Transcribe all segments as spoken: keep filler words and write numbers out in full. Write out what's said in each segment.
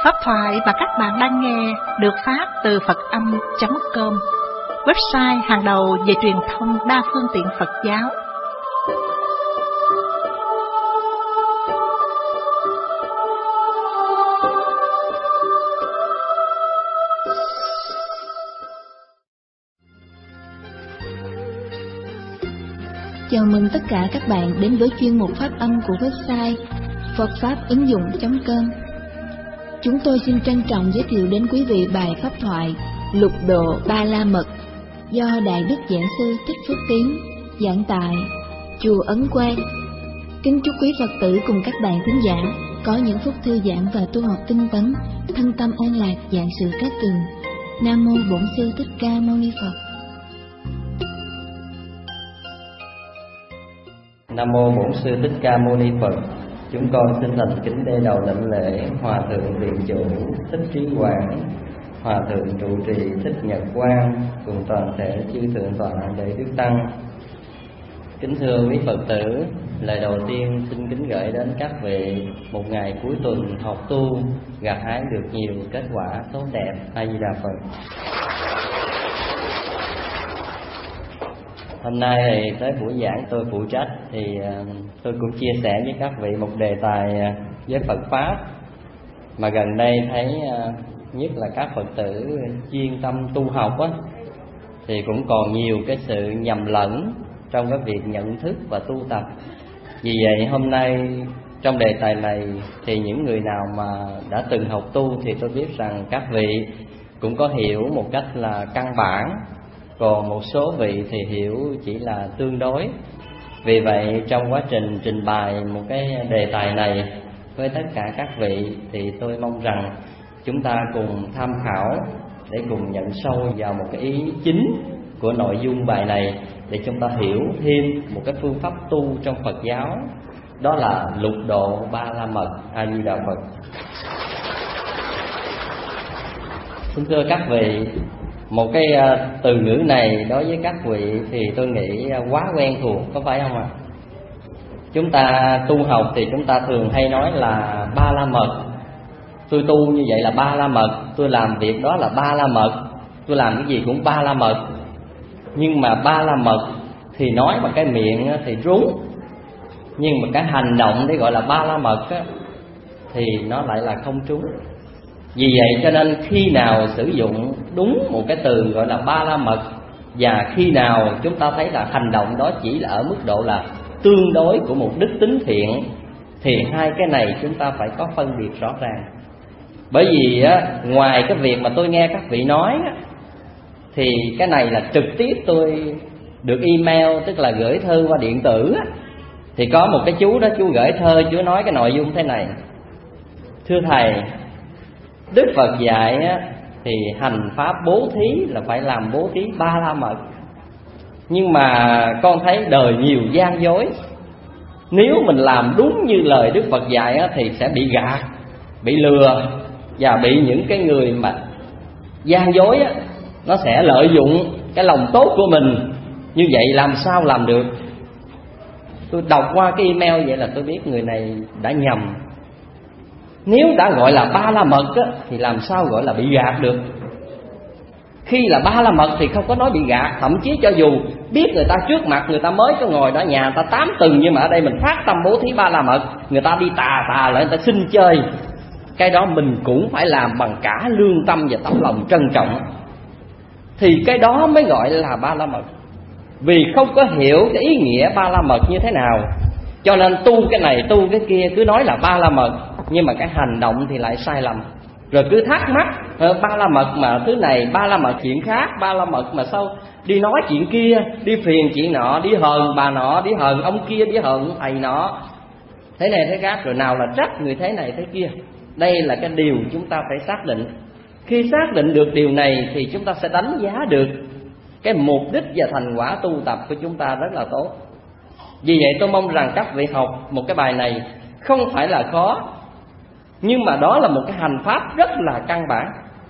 Pháp thoại mà các bạn đang nghe được phát từ Phật âm chấm com, website hàng đầu về truyền thông đa phương tiện Phật giáo. Chào mừng tất cả các bạn đến với chuyên mục phát âm của website phật pháp ứng dụng chấm com. Chúng tôi xin trân trọng giới thiệu đến quý vị bài pháp thoại Lục độ Ba La Mật do Đại Đức Giảng Sư Thích Phước Tiến giảng tại Chùa Ấn Quang. Kính chúc quý Phật tử cùng các bạn thính giả có những phút thư giãn và tu học tinh tấn, thân tâm an lạc, vạn sự cát tường. Nam mô Bổn Sư Thích Ca Mâu Ni Phật. Nam mô Bổn Sư Thích Ca Mâu Ni Phật. Chúng con xin thành kính đê đầu lãnh lễ Hòa thượng Viện Chủ Thích Trí Quảng, Hòa thượng trụ trì Thích Nhật Quang cùng toàn thể chư thượng tọa đệ đức tăng. Kính thưa quý Phật tử, lời đầu tiên xin kính gửi đến các vị một ngày cuối tuần học tu gặt hái được nhiều kết quả tốt đẹp. A Di Đà Phật. Hôm nay thì tới buổi giảng tôi phụ trách thì tôi cũng chia sẻ với các vị một đề tài với Phật Pháp mà gần đây thấy nhất là các Phật tử chuyên tâm tu học á, thì cũng còn nhiều cái sự nhầm lẫn trong cái việc nhận thức và tu tập. Vì vậy hôm nay trong đề tài này thì những người nào mà đã từng học tu thì tôi biết rằng các vị cũng có hiểu một cách là căn bản, còn một số vị thì hiểu chỉ là tương đối. Vì vậy trong quá trình trình bày một cái đề tài này với tất cả các vị thì tôi mong rằng chúng ta cùng tham khảo để cùng nhận sâu vào một cái ý chính của nội dung bài này, để chúng ta hiểu thêm một cái phương pháp tu trong Phật giáo, đó là lục độ ba la mật. A Di Đà Phật. Xin thưa các vị, một cái từ ngữ này đối với các vị thì tôi nghĩ quá quen thuộc, có phải không ạ? Chúng ta tu học thì chúng ta thường hay nói là ba la mật. Tôi tu như vậy là ba la mật, tôi làm việc đó là ba la mật, tôi làm cái gì cũng ba la mật. Nhưng mà ba la mật thì nói bằng cái miệng thì trúng, nhưng mà cái hành động để gọi là ba la mật á, thì nó lại là không trúng. Vì vậy cho nên khi nào sử dụng đúng một cái từ gọi là ba la mật, và khi nào chúng ta thấy là hành động đó chỉ là ở mức độ là tương đối của một đức tính thiện, thì hai cái này chúng ta phải có phân biệt rõ ràng. Bởi vì á, ngoài cái việc mà tôi nghe các vị nói á, thì cái này là trực tiếp tôi được email, tức là gửi thư qua điện tử á, thì có một cái chú đó, chú gửi thơ, chú nói cái nội dung thế này: thưa thầy, Đức Phật dạy á, thì hành pháp bố thí là phải làm bố thí ba la mật, nhưng mà con thấy đời nhiều gian dối. Nếu mình làm đúng như lời Đức Phật dạy á, thì sẽ bị gạt, bị lừa, và bị những cái người mà gian dối á, nó sẽ lợi dụng cái lòng tốt của mình. Như vậy làm sao làm được? Tôi đọc qua cái email vậy là tôi biết người này đã nhầm. Nếu đã gọi là ba la mật á, thì làm sao gọi là bị gạt được? Khi là ba la mật thì không có nói bị gạt. Thậm chí cho dù biết người ta trước mặt, người ta mới có ngồi đó nhà người ta tám tuần, nhưng mà ở đây mình phát tâm bố thí ba la mật, người ta đi tà tà lại, người ta xin chơi, cái đó mình cũng phải làm bằng cả lương tâm và tấm lòng trân trọng, thì cái đó mới gọi là ba la mật. Vì không có hiểu cái ý nghĩa ba la mật như thế nào, cho nên tu cái này tu cái kia, cứ nói là ba la mật, nhưng mà cái hành động thì lại sai lầm. Rồi cứ thắc mắc, ba la mật mà thứ này, ba la mật chuyện khác, ba la mật mà sao đi nói chuyện kia, đi phiền chuyện nọ, đi hờn bà nọ, đi hờn ông kia, đi hờn thầy nọ, thế này thế khác, rồi nào là trách người thế này thế kia. Đây là cái điều chúng ta phải xác định. Khi xác định được điều này thì chúng ta sẽ đánh giá được cái mục đích và thành quả tu tập của chúng ta rất là tốt. Vì vậy tôi mong rằng các vị học một cái bài này không phải là khó, nhưng mà đó là một cái hành pháp rất là căn bản,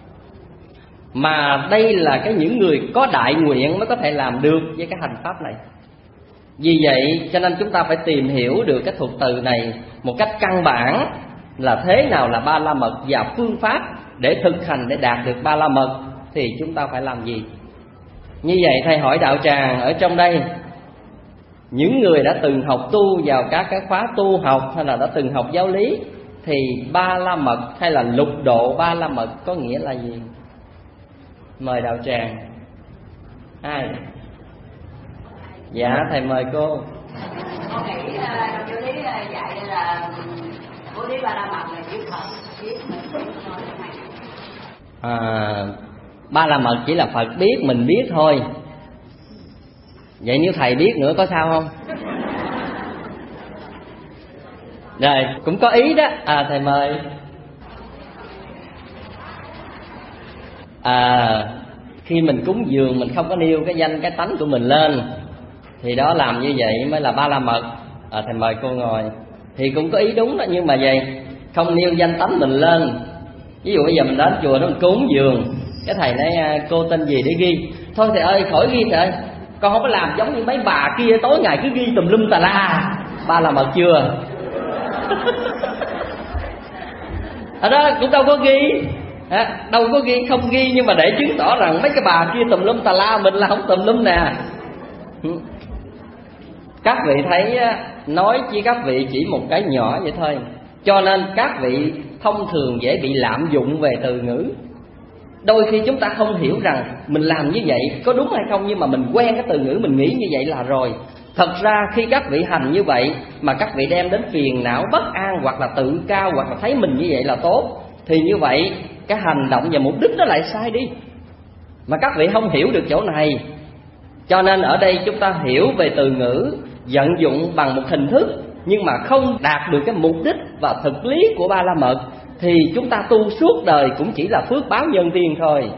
mà đây là cái những người có đại nguyện mới có thể làm được với cái hành pháp này. Vì vậy cho nên chúng ta phải tìm hiểu được cái thuật từ này một cách căn bản là thế nào là ba la mật và phương pháp để thực hành để đạt được ba la mật thì chúng ta phải làm gì. Như vậy thầy hỏi đạo tràng ở trong đây, những người đã từng học tu vào các cái khóa tu học hay là đã từng học giáo lý, thì ba la mật hay là lục độ ba la mật có nghĩa là gì? Mời đạo tràng. Ai? Dạ thầy mời cô. Con nghĩ uh, giáo lý uh, dạy là bố thí ba la mật là biết Phật, biết mình biết thôi. À, ba la mật chỉ là Phật biết, mình biết thôi. Vậy nếu thầy biết nữa có sao không? Rồi, cũng có ý đó. À thầy mời. À, khi mình cúng dường mình không có nêu cái danh cái tánh của mình lên, thì đó làm như vậy mới là ba la mật. À thầy mời cô ngồi. Thì cũng có ý đúng đó, nhưng mà vậy không nêu danh tánh mình lên. Ví dụ bây giờ mình đến chùa đó mình cúng dường, cái thầy nói cô tên gì để ghi. Thôi thầy ơi khỏi ghi thầy ơi, con không có làm giống như mấy bà kia tối ngày cứ ghi tùm lum tà la. Ba la mật chưa? Ở đó cũng đâu có ghi à, đâu có ghi, không ghi nhưng mà để chứng tỏ rằng mấy cái bà kia tùm lum tà la, mình là không tùm lum nè. Các vị thấy nói với các vị chỉ một cái nhỏ vậy thôi, cho nên các vị thông thường dễ bị lạm dụng về từ ngữ. Đôi khi chúng ta không hiểu rằng mình làm như vậy có đúng hay không, nhưng mà mình quen cái từ ngữ, mình nghĩ như vậy là rồi. Thật ra khi các vị hành như vậy mà các vị đem đến phiền não, bất an, hoặc là tự cao, hoặc là thấy mình như vậy là tốt, thì như vậy cái hành động và mục đích nó lại sai đi. Mà các vị không hiểu được chỗ này. Cho nên ở đây chúng ta hiểu về từ ngữ, vận dụng bằng một hình thức, nhưng mà không đạt được cái mục đích và thực lý của ba la mật, thì chúng ta tu suốt đời cũng chỉ là phước báo nhân thiên thôi.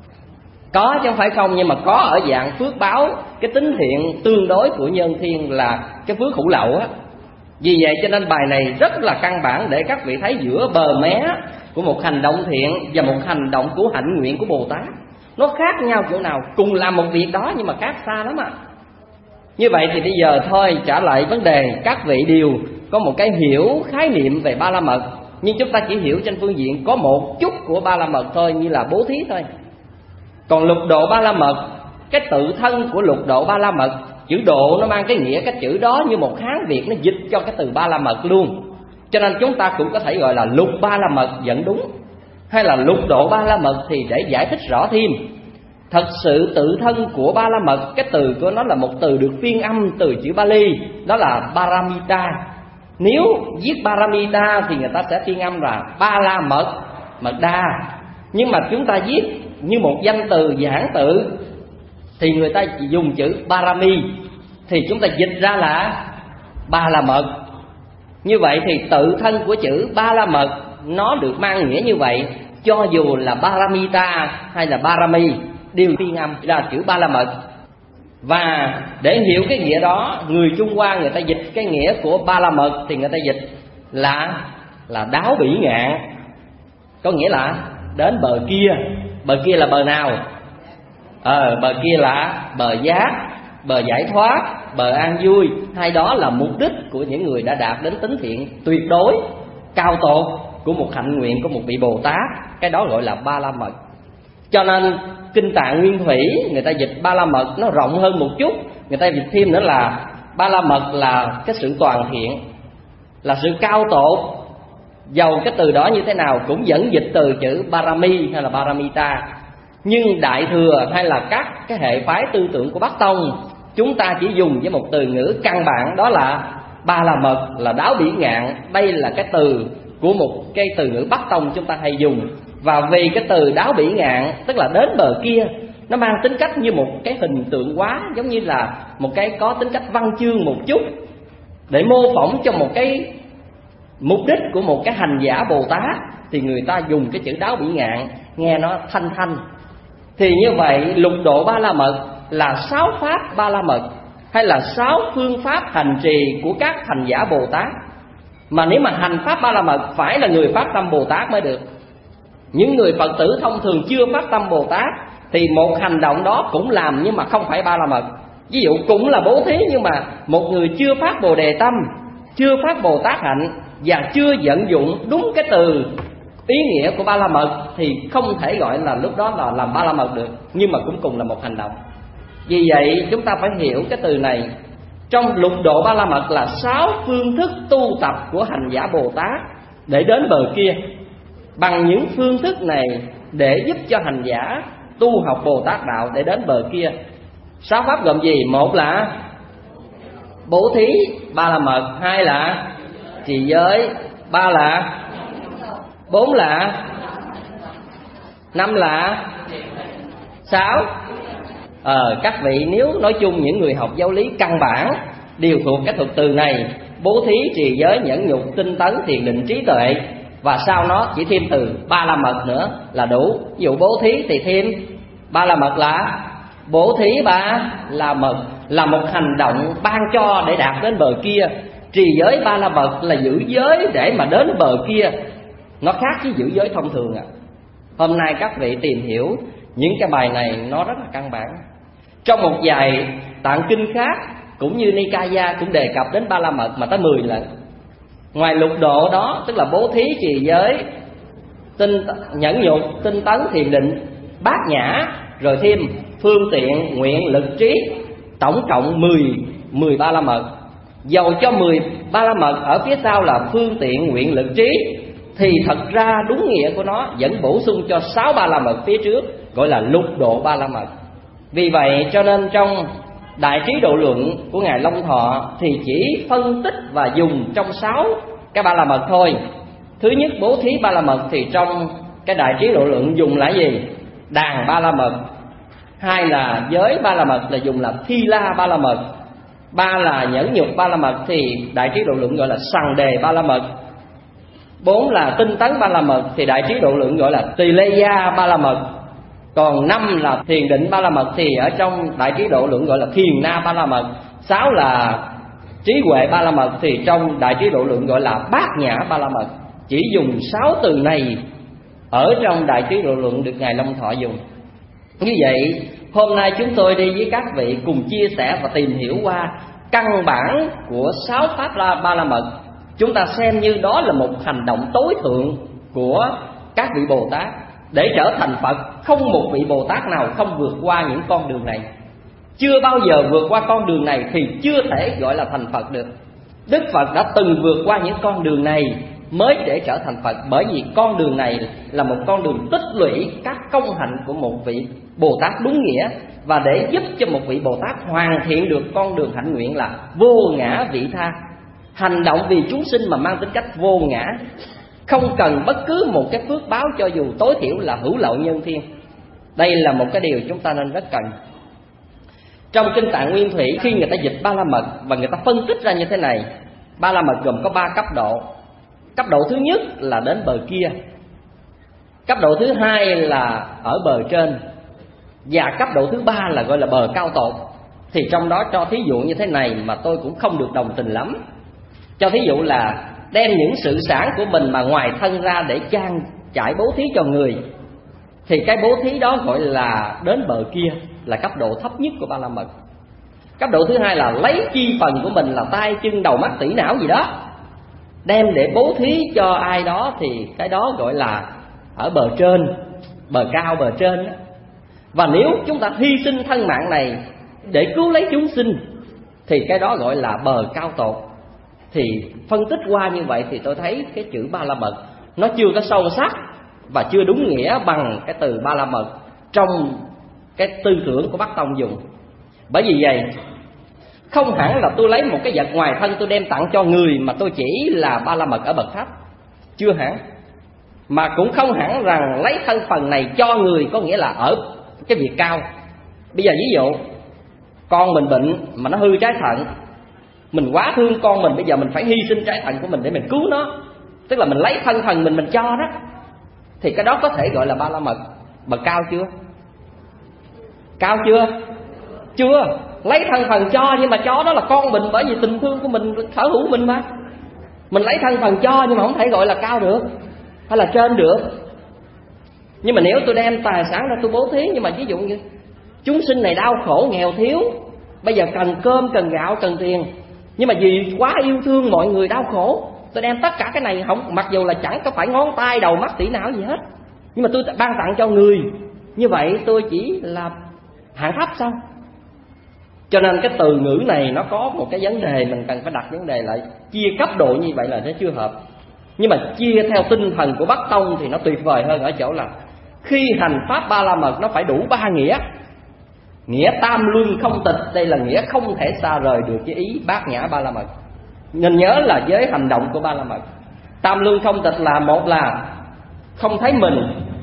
Có chứ không phải không, nhưng mà có ở dạng phước báo, cái tính thiện tương đối của nhân thiên là cái phước hữu lậu á. Vì vậy cho nên bài này rất là căn bản để các vị thấy giữa bờ mé của một hành động thiện và một hành động của hạnh nguyện của Bồ Tát nó khác nhau chỗ nào. Cùng làm một việc đó nhưng mà khác xa lắm ạ. À. Như vậy thì bây giờ thôi trả lại vấn đề, các vị đều có một cái hiểu khái niệm về ba la mật, nhưng chúng ta chỉ hiểu trên phương diện có một chút của ba la mật thôi, như là bố thí thôi. Còn lục độ ba la mật, cái tự thân của lục độ ba la mật, chữ độ nó mang cái nghĩa cái chữ đó như một Hán Việt nó dịch cho cái từ ba la mật luôn. Cho nên chúng ta cũng có thể gọi là lục ba la mật vẫn đúng, hay là lục độ ba la mật thì để giải thích rõ thêm. Thật sự tự thân của ba la mật, cái từ của nó là một từ được phiên âm từ chữ Bali, đó là Paramita. Nếu viết Paramita thì người ta sẽ phiên âm là ba la mật, mật đa. Nhưng mà chúng ta viết như một danh từ giản tự thì người ta dùng chữ Parami, thì chúng ta dịch ra là ba la mật. Như vậy thì tự thân của chữ ba la mật nó được mang nghĩa như vậy, cho dù là Paramita hay là Parami đều phiên âm là chữ ba la mật. Và để hiểu cái nghĩa đó, người Trung Hoa người ta dịch cái nghĩa của ba la mật thì người ta dịch là là đáo bỉ ngạn, có nghĩa là đến bờ kia. Bờ kia là bờ nào? Ờ, bờ kia là bờ giác, bờ giải thoát, bờ an vui. Hai đó là mục đích của những người đã đạt đến tính thiện tuyệt đối, cao tột của một hạnh nguyện của một vị Bồ Tát. Cái đó gọi là ba la mật. Cho nên Kinh Tạng Nguyên Thủy người ta dịch ba la mật nó rộng hơn một chút. Người ta dịch thêm nữa là ba la mật là cái sự toàn thiện, là sự cao tột. Dầu cái từ đó như thế nào cũng vẫn dịch từ chữ Parami hay là Paramita. Nhưng Đại Thừa hay là các cái hệ phái tư tưởng của Bắc Tông, chúng ta chỉ dùng với một từ ngữ căn bản, đó là ba la mật, là đáo bỉ ngạn. Đây là cái từ của một cái từ ngữ Bắc Tông chúng ta hay dùng. Và vì cái từ đáo bỉ ngạn, tức là đến bờ kia, nó mang tính cách như một cái hình tượng hóa, giống như là một cái có tính cách văn chương một chút, để mô phỏng cho một cái mục đích của một cái hành giả Bồ Tát, thì người ta dùng cái chữ đáo bỉ ngạn, nghe nó thanh thanh. Thì như vậy lục độ ba la mật là sáu pháp ba la mật, hay là sáu phương pháp hành trì của các hành giả Bồ Tát. Mà nếu mà hành pháp ba la mật phải là người phát tâm Bồ Tát mới được. Những người Phật tử thông thường chưa phát tâm Bồ Tát thì một hành động đó cũng làm nhưng mà không phải ba la mật. Ví dụ cũng là bố thí, nhưng mà một người chưa phát Bồ Đề tâm chưa phát Bồ Tát hạnh và chưa vận dụng đúng cái từ ý nghĩa của Ba La Mật thì không thể gọi là lúc đó là làm Ba La Mật được, nhưng mà cũng cùng là một hành động. Vì vậy chúng ta phải hiểu cái từ này. Trong lục độ Ba La Mật là sáu phương thức tu tập của hành giả Bồ Tát để đến bờ kia. Bằng những phương thức này để giúp cho hành giả tu học Bồ Tát đạo để đến bờ kia. Sáu pháp gồm gì? Một là bố thí, ba là mật, hai là trì giới, ba là, bốn là, năm là, sáu. Ờ, các vị nếu nói chung những người học giáo lý căn bản đều thuộc cái thuật từ này: bố thí, trì giới, nhẫn nhục, tinh tấn, thiền định, trí tuệ. Và sau nó chỉ thêm từ ba la mật nữa là đủ. Ví dụ bố thí thì thêm ba la mật là bố thí ba la mật, là một hành động ban cho để đạt đến bờ kia. Trì giới ba la mật là giữ giới để mà đến bờ kia. Nó khác với giữ giới thông thường à. Hôm nay các vị tìm hiểu những cái bài này nó rất là căn bản. Trong một vài tạng kinh khác cũng như Nikaya cũng đề cập đến ba la mật mà tới mười lần. Ngoài lục độ đó, tức là bố thí, trì giới, tinh nhẫn nhục, tinh tấn, thiền định, bát nhã, rồi thêm phương tiện, nguyện, lực, trí, tổng cộng mười, mười ba la mật. Dầu cho mười ba la mật ở phía sau là phương tiện, nguyện, lực, trí, thì thật ra đúng nghĩa của nó vẫn bổ sung cho sáu ba la mật phía trước, gọi là lục độ ba la mật. Vì vậy cho nên trong Đại Trí Độ Luận của Ngài Long Thọ thì chỉ phân tích và dùng trong sáu cái ba la mật thôi. Thứ nhất bố thí ba la mật thì trong cái Đại Trí Độ Luận dùng là gì? Đàn ba la mật. Hai là giới ba la mật là dùng là thi la ba la mật. Ba là nhẫn nhục ba la mật thì Đại Trí Độ Luận gọi là sằng đề ba la mật. Bốn là tinh tấn ba la mật thì Đại Trí Độ Luận gọi là tỳ lê gia ba la mật. Còn năm là thiền định ba la mật thì ở trong Đại Trí Độ Luận gọi là thiền na ba la mật. Sáu là trí huệ ba la mật thì trong Đại Trí Độ Luận gọi là bát nhã ba la mật. Chỉ dùng sáu từ này ở trong Đại Trí Độ Luận được Ngài Long Thọ dùng. Như vậy hôm nay chúng tôi đi với các vị cùng chia sẻ và tìm hiểu qua căn bản của sáu pháp la ba la mật. Chúng ta xem như đó là một hành động tối thượng của các vị Bồ Tát để trở thành Phật. Không một vị Bồ Tát nào không vượt qua những con đường này. Chưa bao giờ vượt qua con đường này thì chưa thể gọi là thành Phật được. Đức Phật đã từng vượt qua những con đường này mới để trở thành Phật. Bởi vì con đường này là một con đường tích lũy các công hạnh của một vị Bồ Tát đúng nghĩa, và để giúp cho một vị Bồ Tát hoàn thiện được con đường hạnh nguyện là vô ngã vị tha. Hành động vì chúng sinh mà mang tính cách vô ngã, không cần bất cứ một cái phước báo cho dù tối thiểu là hữu lậu nhân thiên. Đây là một cái điều chúng ta nên rất cần. Trong Kinh Tạng Nguyên Thủy khi người ta dịch ba la mật và người ta phân tích ra như thế này: ba la mật gồm có ba cấp độ. Cấp độ thứ nhất là đến bờ kia, cấp độ thứ hai là ở bờ trên, và cấp độ thứ ba là gọi là bờ cao tột. Thì trong đó cho thí dụ như thế này mà tôi cũng không được đồng tình lắm. Cho thí dụ là đem những sự sản của mình mà ngoài thân ra để trang trải bố thí cho người, thì cái bố thí đó gọi là đến bờ kia, là cấp độ thấp nhất của ba la mật. Cấp độ thứ hai là lấy chi phần của mình là tay chân đầu mắt tỷ não gì đó đem để bố thí cho ai đó, thì cái đó gọi là ở bờ trên, bờ cao, bờ trên đó. Và nếu chúng ta hy sinh thân mạng này để cứu lấy chúng sinh thì cái đó gọi là bờ cao tột. Thì phân tích qua như vậy thì tôi thấy cái chữ ba la mật nó chưa có sâu sắc và chưa đúng nghĩa bằng cái từ ba la mật trong cái tư tưởng của Bắc Tông dùng. Bởi vì vậy không hẳn là tôi lấy một cái vật ngoài thân tôi đem tặng cho người mà tôi chỉ là ba la mật ở bậc thấp, chưa hẳn. Mà cũng không hẳn rằng lấy thân phần này cho người có nghĩa là ở cái việc cao. Bây giờ ví dụ con mình bệnh mà nó hư trái thận, mình quá thương con mình, bây giờ mình phải hy sinh trái thận của mình để mình cứu nó, tức là mình lấy thân thần mình mình cho đó, thì cái đó có thể gọi là ba la mật. Bậc cao chưa? Cao chưa? Chưa. Lấy thân thần cho, nhưng mà cho đó là con mình, bởi vì tình thương của mình sở hữu mình mà. Mình lấy thân thần cho nhưng mà không thể gọi là cao được, hay là trên được. Nhưng mà nếu tôi đem tài sản ra tôi bố thí, nhưng mà ví dụ như chúng sinh này đau khổ nghèo thiếu, bây giờ cần cơm, cần gạo, cần tiền, Nhưng mà vì quá yêu thương mọi người đau khổ, tôi đem tất cả cái này không, mặc dù là chẳng có phải ngón tay đầu mắt tỉ não gì hết, nhưng mà tôi ban tặng cho người. Như vậy tôi chỉ là hạng thấp sao? Cho nên cái từ ngữ này nó có một cái vấn đề, mình cần phải đặt vấn đề lại. Chia cấp độ như vậy là nó chưa hợp. Nhưng mà chia theo tinh thần của Bắc Tông thì nó tuyệt vời hơn ở chỗ là khi hành pháp Ba La Mật nó phải đủ ba nghĩa. Nghĩa tam luân không tịch, đây là nghĩa không thể xa rời được với ý bát nhã Ba La Mật. Nên nhớ là với hành động của Ba La Mật, tam luân không tịch là một là không thấy mình,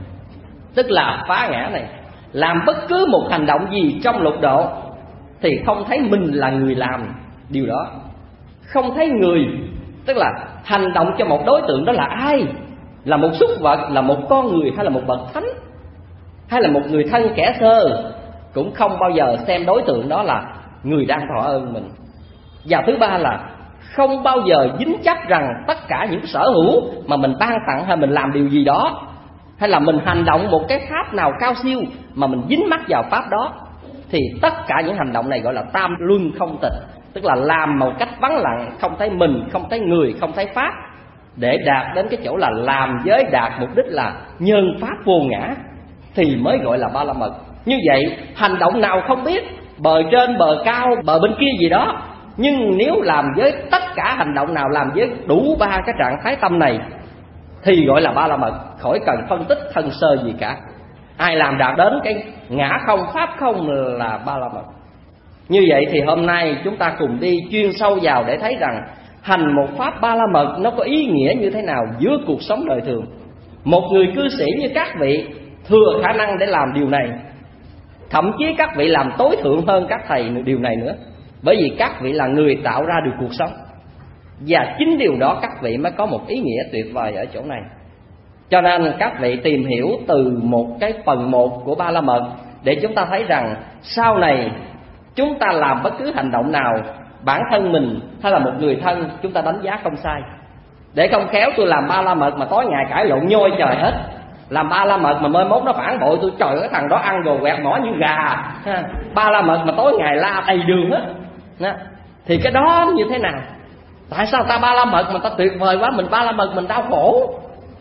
tức là phá ngã này. Làm bất cứ một hành động gì trong lục độ thì không thấy mình là người làm điều đó. Không thấy người, tức là hành động cho một đối tượng đó là ai, là một súc vật, là một con người, hay là một bậc thánh, hay là một người thân kẻ sơ, cũng không bao giờ xem đối tượng đó là người đang thọ ơn mình. Và thứ ba là không bao giờ dính chấp rằng tất cả những sở hữu mà mình ban tặng hay mình làm điều gì đó, hay là mình hành động một cái pháp nào cao siêu mà mình dính mắc vào pháp đó, thì tất cả những hành động này gọi là tam luân không tịch, tức là làm một cách vắng lặng, không thấy mình, không thấy người, không thấy pháp, để đạt đến cái chỗ là làm giới đạt mục đích là nhân pháp vô ngã, thì mới gọi là Ba La Mật. Như vậy hành động nào không biết, bờ trên bờ cao bờ bên kia gì đó, nhưng nếu làm với tất cả hành động nào làm với đủ ba cái trạng thái tâm này thì gọi là Ba La Mật, khỏi cần phân tích thân sơ gì cả. Ai làm đạt đến cái ngã không pháp không là Ba La Mật. Như vậy thì hôm nay chúng ta cùng đi chuyên sâu vào để thấy rằng hành một pháp Ba La Mật nó có ý nghĩa như thế nào giữa cuộc sống đời thường. Một người cư sĩ như các vị thừa khả năng để làm điều này, thậm chí các vị làm tối thượng hơn các thầy điều này nữa, bởi vì các vị là người tạo ra được cuộc sống. Và chính điều đó các vị mới có một ý nghĩa tuyệt vời ở chỗ này. Cho nên các vị tìm hiểu từ một cái phần một của Ba La Mật để chúng ta thấy rằng sau này chúng ta làm bất cứ hành động nào, bản thân mình hay là một người thân, chúng ta đánh giá không sai. Để không khéo tôi làm Ba La Mật mà tối ngày cãi lộn nhoi trời hết, làm Ba La Mật mà mai mốt nó phản bội tôi, trời ơi thằng đó ăn đồ quẹt mỏ như gà. Ba La Mật mà tối ngày la đầy đường hết, thì cái đó như thế nào? Tại sao ta Ba La Mật mà ta tuyệt vời quá, mình Ba La Mật mình đau khổ?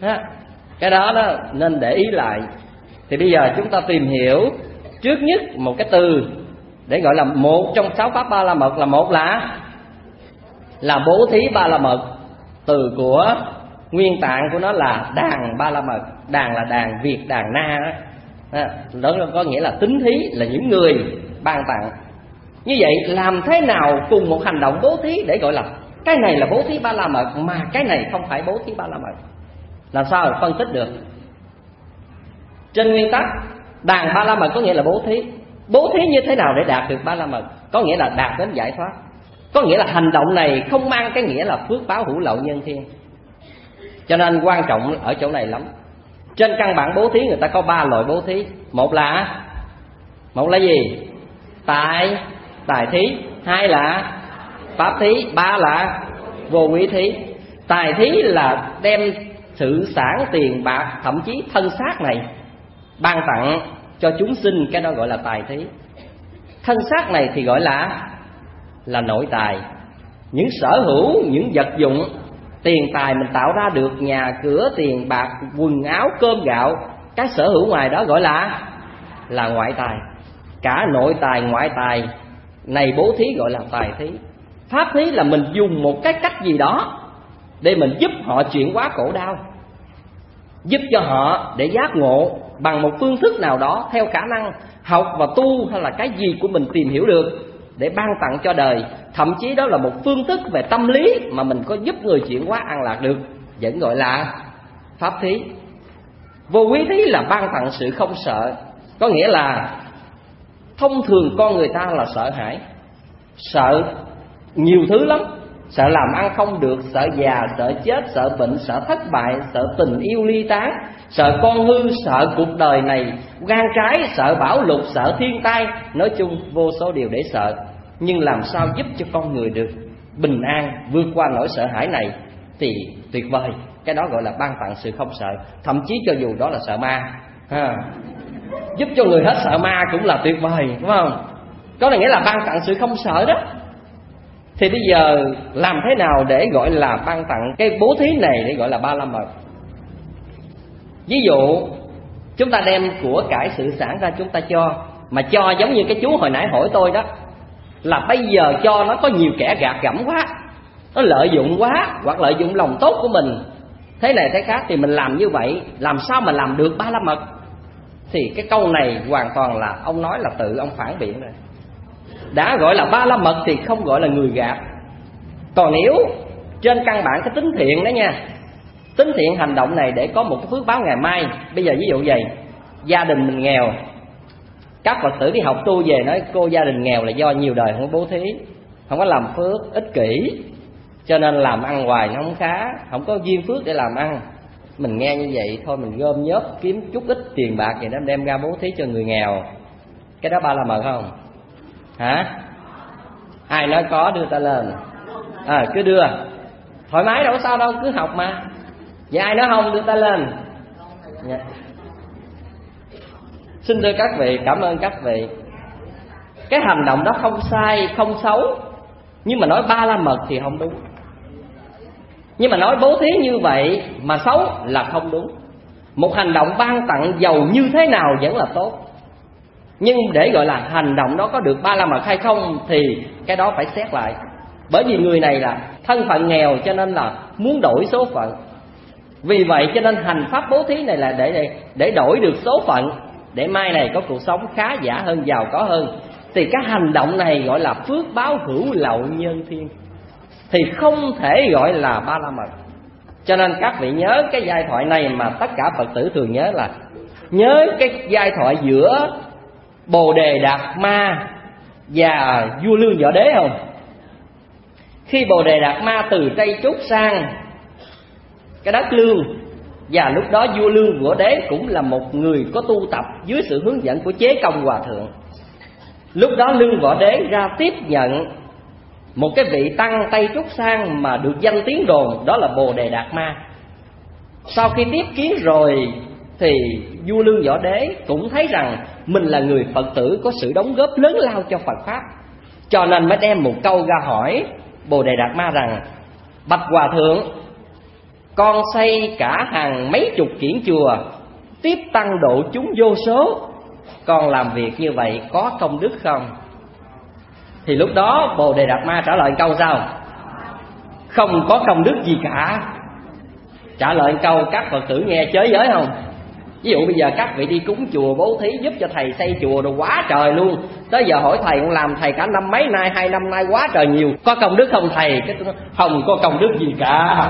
Cái đó đó nên để ý lại. Thì bây giờ chúng ta tìm hiểu trước nhất một cái từ để gọi là một trong sáu pháp Ba La Mật, là một là là bố thí Ba La Mật. Từ của nguyên tạng của nó là đàn Ba La Mật. Đàn là đàn Việt, đàn Na đó. Đó có nghĩa là tín thí, là những người ban tặng. Như vậy làm thế nào cùng một hành động bố thí để gọi là cái này là bố thí Ba La Mật mà cái này không phải bố thí Ba La Mật? Làm sao phân tích được? Trên nguyên tắc đàn Ba La Mật có nghĩa là bố thí. Bố thí như thế nào để đạt được Ba La Mật? Có nghĩa là đạt đến giải thoát. Có nghĩa là hành động này không mang cái nghĩa là phước báo hữu lậu nhân thiên. Cho nên quan trọng ở chỗ này lắm. Trên căn bản bố thí người ta có ba loại bố thí. Một là Một là gì? Tài Tài thí. Hai là pháp thí. Ba là vô quý thí. Tài thí là đem sự sản tiền bạc, thậm chí thân xác này ban tặng cho chúng sinh, cái đó gọi là tài thí. Thân xác này thì gọi là là nội tài. Những sở hữu, những vật dụng, tiền tài mình tạo ra được, nhà cửa, tiền bạc, quần áo, cơm gạo, cái sở hữu ngoài đó gọi là là ngoại tài. Cả nội tài, ngoại tài này bố thí gọi là tài thí. Pháp thí là mình dùng một cái cách gì đó để mình giúp họ chuyển hóa khổ đau, giúp cho họ để giác ngộ bằng một phương thức nào đó theo khả năng học và tu hay là cái gì của mình tìm hiểu được để ban tặng cho đời. Thậm chí đó là một phương thức về tâm lý mà mình có giúp người chuyển hóa an lạc được, vẫn gọi là pháp thí. Vô quý thí là ban tặng sự không sợ. Có nghĩa là thông thường con người ta là sợ hãi, sợ nhiều thứ lắm. Sợ làm ăn không được, sợ già, sợ chết, sợ bệnh, sợ thất bại, sợ tình yêu ly tán, sợ con hư, sợ cuộc đời này gan trái, sợ bão lụt, sợ thiên tai. Nói chung vô số điều để sợ. Nhưng làm sao giúp cho con người được bình an, vượt qua nỗi sợ hãi này thì tuyệt vời. Cái đó gọi là ban tặng sự không sợ. Thậm chí cho dù đó là sợ ma ha, giúp cho người hết sợ ma cũng là tuyệt vời, đúng không? Có là nghĩa là ban tặng sự không sợ đó. Thì bây giờ làm thế nào để gọi là ban tặng cái bố thí này để gọi là ba la mật? Ví dụ chúng ta đem của cải sự sản ra chúng ta cho, mà cho giống như cái chú hồi nãy hỏi tôi đó, là bây giờ cho nó có nhiều kẻ gạt gẫm quá, nó lợi dụng quá, hoặc lợi dụng lòng tốt của mình thế này thế khác, thì mình làm như vậy làm sao mà làm được ba la mật? Thì cái câu này hoàn toàn là ông nói là tự ông phản biện rồi. Đã gọi là ba la mật thì không gọi là người gạt. Còn nếu trên căn bản cái tính thiện đó nha, tính thiện hành động này để có một cái phước báo ngày mai. Bây giờ ví dụ vậy, gia đình mình nghèo, các Phật tử đi học tu về nói cô gia đình nghèo là do nhiều đời không có bố thí, không có làm phước, ích kỷ, cho nên làm ăn hoài nó không khá, không có duyên phước để làm ăn. Mình nghe như vậy thôi mình gom nhớp kiếm chút ít tiền bạc vậy đó đem ra bố thí cho người nghèo. Cái đó ba la mật không? Hả? Ai nói có đưa ta lên. À cứ đưa, thoải mái đâu có sao đâu, cứ học mà. Vậy ai nói không đưa ta lên. Dạ. Xin thưa các vị, cảm ơn các vị. Cái hành động đó không sai, không xấu, nhưng mà nói ba la mật thì không đúng. Nhưng mà nói bố thí như vậy mà xấu là không đúng. Một hành động ban tặng giàu như thế nào vẫn là tốt, nhưng để gọi là hành động đó có được ba la mật hay không thì cái đó phải xét lại. Bởi vì người này là thân phận nghèo cho nên là muốn đổi số phận. Vì vậy cho nên hành pháp bố thí này là để để đổi được số phận, để mai này có cuộc sống khá giả hơn, giàu có hơn. Thì cái hành động này gọi là phước báo hữu lậu nhân thiên, thì không thể gọi là ba la mật. Cho nên các vị nhớ cái giai thoại này mà tất cả Phật tử thường nhớ là nhớ cái giai thoại giữa Bồ Đề Đạt Ma và vua Lương Võ Đế không? Khi Bồ Đề Đạt Ma từ Tây Trúc sang cái đất Lương, và lúc đó vua Lương Võ Đế cũng là một người có tu tập dưới sự hướng dẫn của Chế Công Hòa Thượng. Lúc đó Lương Võ Đế ra tiếp nhận một cái vị tăng Tây Trúc sang mà được danh tiếng đồn đó là Bồ Đề Đạt Ma. Sau khi tiếp kiến rồi thì vua Lương Võ Đế cũng thấy rằng mình là người Phật tử có sự đóng góp lớn lao cho Phật Pháp, cho nên mới đem một câu ra hỏi Bồ Đề Đạt Ma rằng: bạch Hòa Thượng, con xây cả hàng mấy chục kiển chùa, tiếp tăng độ chúng vô số, con làm việc như vậy có công đức không? Thì lúc đó Bồ Đề Đạt Ma trả lời câu sao? Không có công đức gì cả. Trả lời câu các Phật tử nghe chới giới không? Ví dụ bây giờ các vị đi cúng chùa bố thí giúp cho thầy xây chùa đồ quá trời luôn, tới giờ hỏi thầy cũng làm thầy cả năm mấy nay, hai năm nay quá trời nhiều, có công đức không thầy? Cái tôi nói, không có công đức gì cả.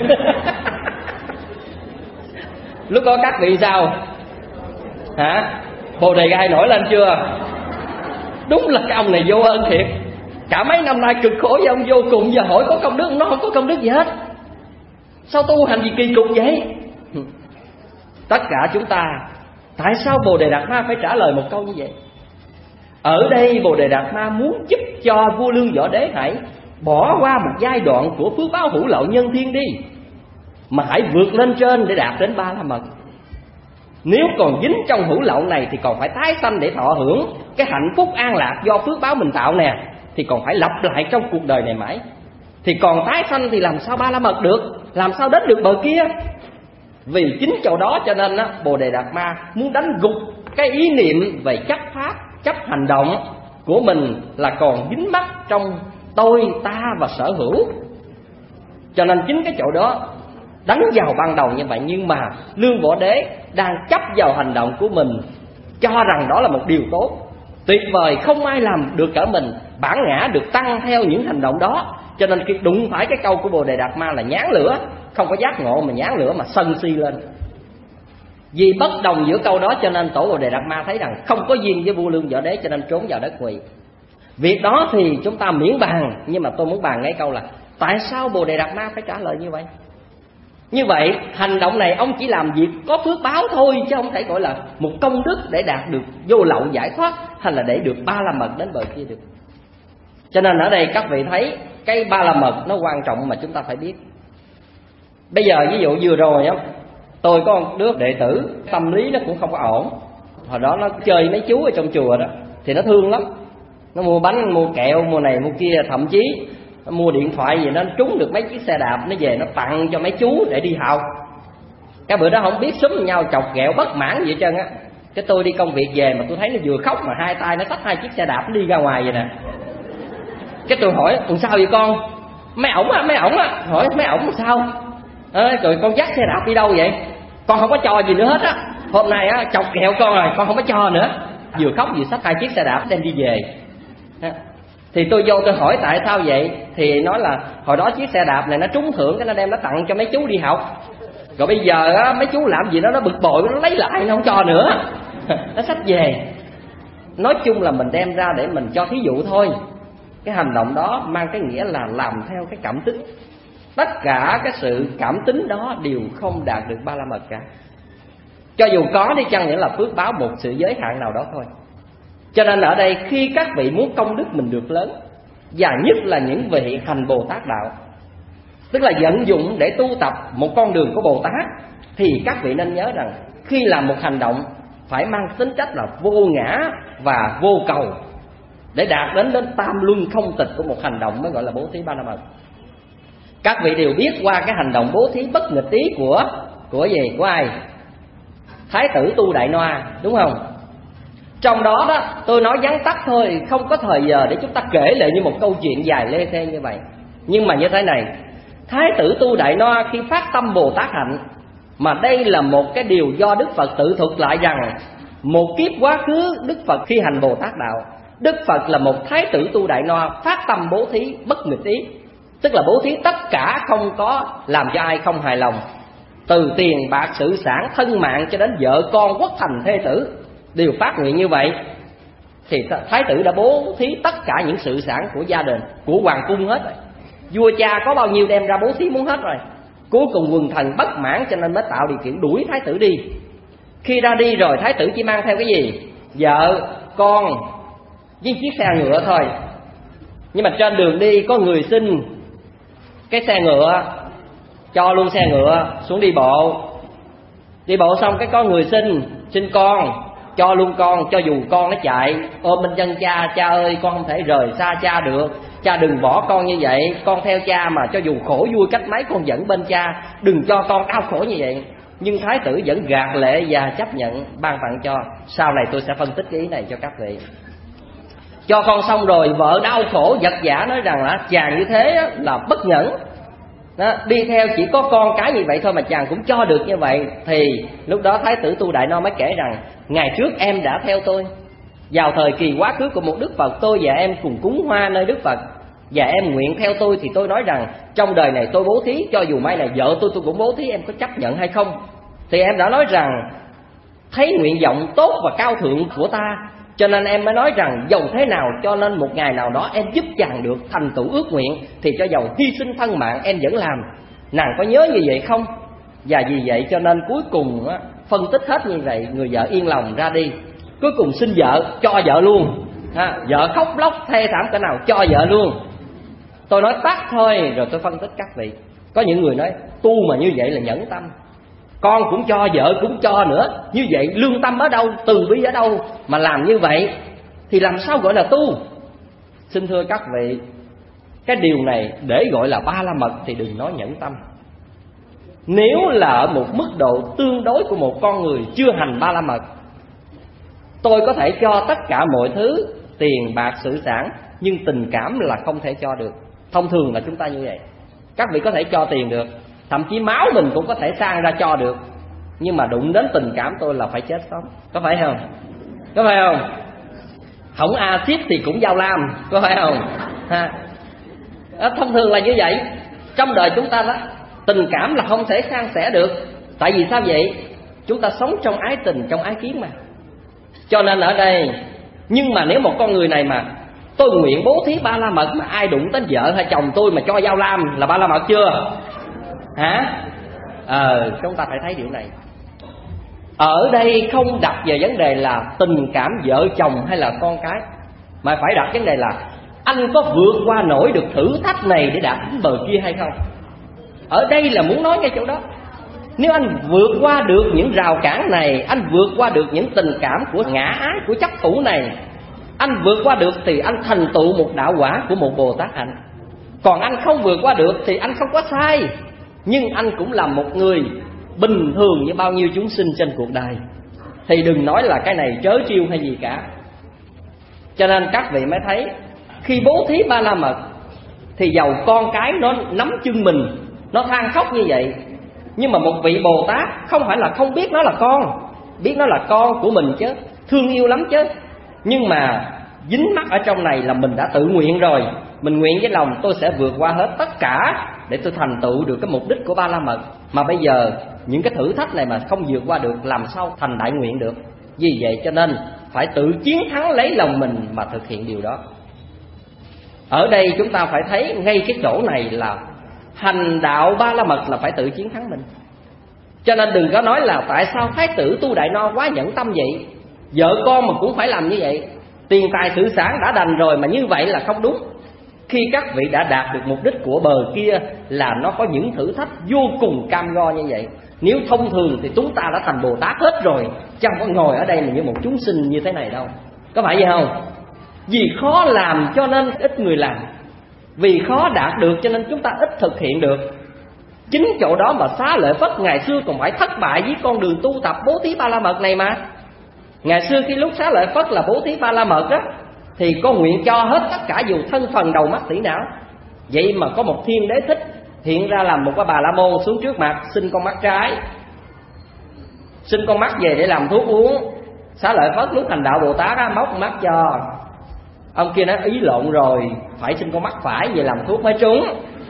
Lúc đó các vị sao? Hả? Bồ Đề gai nổi lên chưa? Đúng là cái ông này vô ơn thiệt, cả mấy năm nay cực khổ với ông vô cùng, giờ hỏi có công đức, nó không có công đức gì hết. Sao tu hành gì kỳ cục vậy? Tất cả chúng ta, tại sao Bồ Đề Đạt Ma phải trả lời một câu như vậy? Ở đây Bồ Đề Đạt Ma muốn giúp cho vua Lương Võ Đế hãy bỏ qua một giai đoạn của phước báo hữu lậu nhân thiên đi, mà hãy vượt lên trên để đạt đến ba la mật. Nếu còn dính trong hữu lậu này thì còn phải tái sanh để thọ hưởng cái hạnh phúc an lạc do phước báo mình tạo nè, thì còn phải lặp lại trong cuộc đời này mãi. Thì còn tái sanh thì làm sao ba la mật được, làm sao đến được bờ kia? Vì chính chỗ đó cho nên á, Bồ Đề Đạt Ma muốn đánh gục cái ý niệm về chấp pháp, chấp hành động của mình là còn dính mắc trong tôi, ta và sở hữu. Cho nên chính cái chỗ đó đánh vào ban đầu như vậy, nhưng mà Lương Võ Đế đang chấp vào hành động của mình, cho rằng đó là một điều tốt, tuyệt vời, không ai làm được cả mình, bản ngã được tăng theo những hành động đó. Cho nên khi đụng phải cái câu của Bồ Đề Đạt Ma là nhán lửa, không có giác ngộ mà nhán lửa mà sân si lên. Vì bất đồng giữa câu đó cho nên tổ Bồ Đề Đạt Ma thấy rằng không có duyên với vua Lương Võ Đế, cho nên trốn vào đất Ngụy. Việc đó thì chúng ta miễn bàn, nhưng mà tôi muốn bàn ngay câu là tại sao Bồ Đề Đạt Ma phải trả lời như vậy? Như vậy hành động này ông chỉ làm việc có phước báo thôi, chứ không thể gọi là một công đức để đạt được vô lậu giải thoát, hay là để được ba la mật đến bờ kia được. Cho nên ở đây các vị thấy cái ba la mật nó quan trọng mà chúng ta phải biết. Bây giờ ví dụ vừa rồi á, tôi có một đứa đệ tử tâm lý nó cũng không có ổn. Hồi đó nó chơi mấy chú ở trong chùa đó thì nó thương lắm, nó mua bánh, mua kẹo, mua này mua kia, thậm chí nó mua điện thoại gì nó trúng được mấy chiếc xe đạp, nó về nó tặng cho mấy chú để đi học. Cái bữa đó không biết xúm nhau chọc ghẹo bất mãn gì hết trơn á. Cái tôi đi công việc về mà tôi thấy nó vừa khóc mà hai tay nó xách hai chiếc xe đạp nó đi ra ngoài vậy nè. Cái tôi hỏi còn sao vậy con? Mấy ổng á, mấy ổng á. Hỏi mấy ổng sao? À, rồi con dắt xe đạp đi đâu vậy? Con không có cho gì nữa hết á. Hôm nay á chọc ghẹo con rồi, con không có cho nữa. Vừa khóc vừa xách hai chiếc xe đạp đem đi về. À, thì tôi vô tôi hỏi tại sao vậy? Thì nói là hồi đó chiếc xe đạp này nó trúng thưởng, cái nó đem nó tặng cho mấy chú đi học. Rồi bây giờ á mấy chú làm gì đó nó bực bội, nó lấy lại nó không cho nữa. Nó xách về. Nói chung là mình đem ra để mình cho thí dụ thôi. Cái hành động đó mang cái nghĩa là làm theo cái cảm tính. Tất cả cái sự cảm tính đó đều không đạt được ba la mật cả. Cho dù có đi chăng nữa là phước báo một sự giới hạn nào đó thôi. Cho nên ở đây khi các vị muốn công đức mình được lớn, và nhất là những vị hành Bồ Tát đạo, tức là vận dụng để tu tập một con đường của Bồ Tát, thì các vị nên nhớ rằng khi làm một hành động phải mang tính chất là vô ngã và vô cầu, để đạt đến đến tam luân không tịch của một hành động mới gọi là bố thí ba la mật. Các vị đều biết qua cái hành động bố thí bất nghịch ý của của gì? Của ai? Thái tử Tu Đại Noa, đúng không? Trong đó đó tôi nói vắn tắt thôi, không có thời giờ để chúng ta kể lại như một câu chuyện dài lê thê như vậy. Nhưng mà như thế này, Thái tử Tu Đại Noa khi phát tâm Bồ Tát hạnh, mà đây là một cái điều do Đức Phật tự thuật lại rằng một kiếp quá khứ Đức Phật khi hành Bồ Tát đạo, Đức Phật là một Thái tử Tu Đại Noa phát tâm bố thí bất nghịch ý, tức là bố thí tất cả không có làm cho ai không hài lòng, từ tiền bạc sự sản thân mạng cho đến vợ con quốc thành thê tử đều phát nguyện như vậy. Thì Thái tử đã bố thí tất cả những sự sản của gia đình, của hoàng cung hết rồi. Vua cha có bao nhiêu đem ra bố thí muốn hết rồi. Cuối cùng quần thần bất mãn cho nên mới tạo điều kiện đuổi Thái tử đi. Khi ra đi rồi Thái tử chỉ mang theo cái gì? Vợ, con với chiếc xe ngựa thôi. Nhưng mà trên đường đi có người xin cái xe ngựa, cho luôn xe ngựa xuống đi bộ. Đi bộ xong cái có người xin xin con, cho luôn con, cho dù con nó chạy ôm bên chân cha, cha ơi con không thể rời xa cha được, cha đừng bỏ con như vậy, con theo cha mà cho dù khổ vui cách mấy con vẫn bên cha, đừng cho con đau khổ như vậy. Nhưng Thái tử vẫn gạt lệ và chấp nhận ban tặng cho. Sau này tôi sẽ phân tích cái ý này cho các vị. Cho con xong rồi vợ đau khổ vật vã nói rằng là chàng như thế là bất nhẫn đó, đi theo chỉ có con cái như vậy thôi mà chàng cũng cho được như vậy. Thì lúc đó Thái tử Tu Đại Noa mới kể rằng ngày trước em đã theo tôi, vào thời kỳ quá khứ của một Đức Phật, tôi và em cùng cúng hoa nơi Đức Phật, và em nguyện theo tôi. Thì tôi nói rằng trong đời này tôi bố thí, cho dù mai này vợ tôi tôi cũng bố thí, em có chấp nhận hay không? Thì em đã nói rằng thấy nguyện vọng tốt và cao thượng của ta, cho nên em mới nói rằng dầu thế nào cho nên một ngày nào đó em giúp chàng được thành tựu ước nguyện, thì cho dầu hy sinh thân mạng em vẫn làm. Nàng có nhớ như vậy không? Và vì vậy cho nên cuối cùng á, phân tích hết như vậy, người vợ yên lòng ra đi. Cuối cùng xin vợ, cho vợ luôn ha, vợ khóc lóc thê thảm cỡ nào cho vợ luôn. Tôi nói tắt thôi rồi tôi phân tích các vị. Có những người nói tu mà như vậy là nhẫn tâm, con cũng cho vợ cũng cho nữa, như vậy lương tâm ở đâu, từ bi ở đâu mà làm như vậy, thì làm sao gọi là tu? Xin thưa các vị, cái điều này để gọi là ba la mật thì đừng nói nhẫn tâm. Nếu là ở một mức độ tương đối của một con người chưa hành ba la mật, tôi có thể cho tất cả mọi thứ, tiền bạc sự sản, nhưng tình cảm là không thể cho được. Thông thường là chúng ta như vậy. Các vị có thể cho tiền được, thậm chí máu mình cũng có thể sang ra cho được, nhưng mà đụng đến tình cảm tôi là phải chết sống. Có phải không? Có phải không? Không axit thì cũng dao lam. Có phải không? Ha. Thông thường là như vậy. Trong đời chúng ta đó, tình cảm là không thể san sẻ được. Tại vì sao vậy? Chúng ta sống trong ái tình, trong ái kiến mà. Cho nên ở đây, nhưng mà nếu một con người này mà tôi nguyện bố thí ba la mật, mà ai đụng đến vợ hay chồng tôi mà cho dao lam là ba la mật chưa? Hả? Ờ, chúng ta phải thấy điều này. Ở đây không đặt về vấn đề là tình cảm vợ chồng hay là con cái, mà phải đặt vấn đề là anh có vượt qua nổi được thử thách này để đạt đến bờ kia hay không. Ở đây là muốn nói ngay chỗ đó. Nếu anh vượt qua được những rào cản này, anh vượt qua được những tình cảm của ngã ái, của chấp thủ này, anh vượt qua được thì anh thành tựu một đạo quả của một Bồ Tát hạnh. Còn anh không vượt qua được thì anh không có sai, nhưng anh cũng là một người bình thường như bao nhiêu chúng sinh trên cuộc đời. Thì đừng nói là cái này trớ trêu hay gì cả. Cho nên các vị mới thấy khi bố thí ba la mật thì dầu con cái nó nắm chân mình, nó than khóc như vậy, nhưng mà một vị Bồ Tát không phải là không biết nó là con, biết nó là con của mình chứ, thương yêu lắm chứ. Nhưng mà dính mắc ở trong này là mình đã tự nguyện rồi. Mình nguyện với lòng tôi sẽ vượt qua hết tất cả để tôi thành tựu được cái mục đích của ba la mật. Mà bây giờ những cái thử thách này mà không vượt qua được, làm sao thành đại nguyện được. Vì vậy cho nên phải tự chiến thắng lấy lòng mình mà thực hiện điều đó. Ở đây chúng ta phải thấy ngay cái chỗ này là hành đạo ba la mật là phải tự chiến thắng mình. Cho nên đừng có nói là tại sao Thái tử Tu Đại No quá nhẫn tâm vậy, vợ con mà cũng phải làm như vậy, tiền tài sự sản đã đành rồi mà như vậy là không đúng. Khi các vị đã đạt được mục đích của bờ kia là nó có những thử thách vô cùng cam go như vậy. Nếu thông thường thì chúng ta đã thành Bồ Tát hết rồi, chẳng có ngồi ở đây mà như một chúng sinh như thế này đâu. Có phải vậy không? Vì khó làm cho nên ít người làm, vì khó đạt được cho nên chúng ta ít thực hiện được. Chính chỗ đó mà Xá Lợi Phất ngày xưa còn phải thất bại với con đường tu tập bố thí ba la mật này mà. Ngày xưa khi lúc Xá Lợi Phất là bố thí ba la mật á, thì có nguyện cho hết tất cả dù thân phần đầu mắt tỷ não. Vậy mà có một thiên đế thích hiện ra làm một cái Bà La Môn xuống trước mặt, xin con mắt trái, xin con mắt về để làm thuốc uống. Xá Lợi Phất lúc thành đạo Bồ Tát á, móc mắt cho. Ông kia nói ý lộn rồi, phải xin con mắt phải về làm thuốc mới trúng.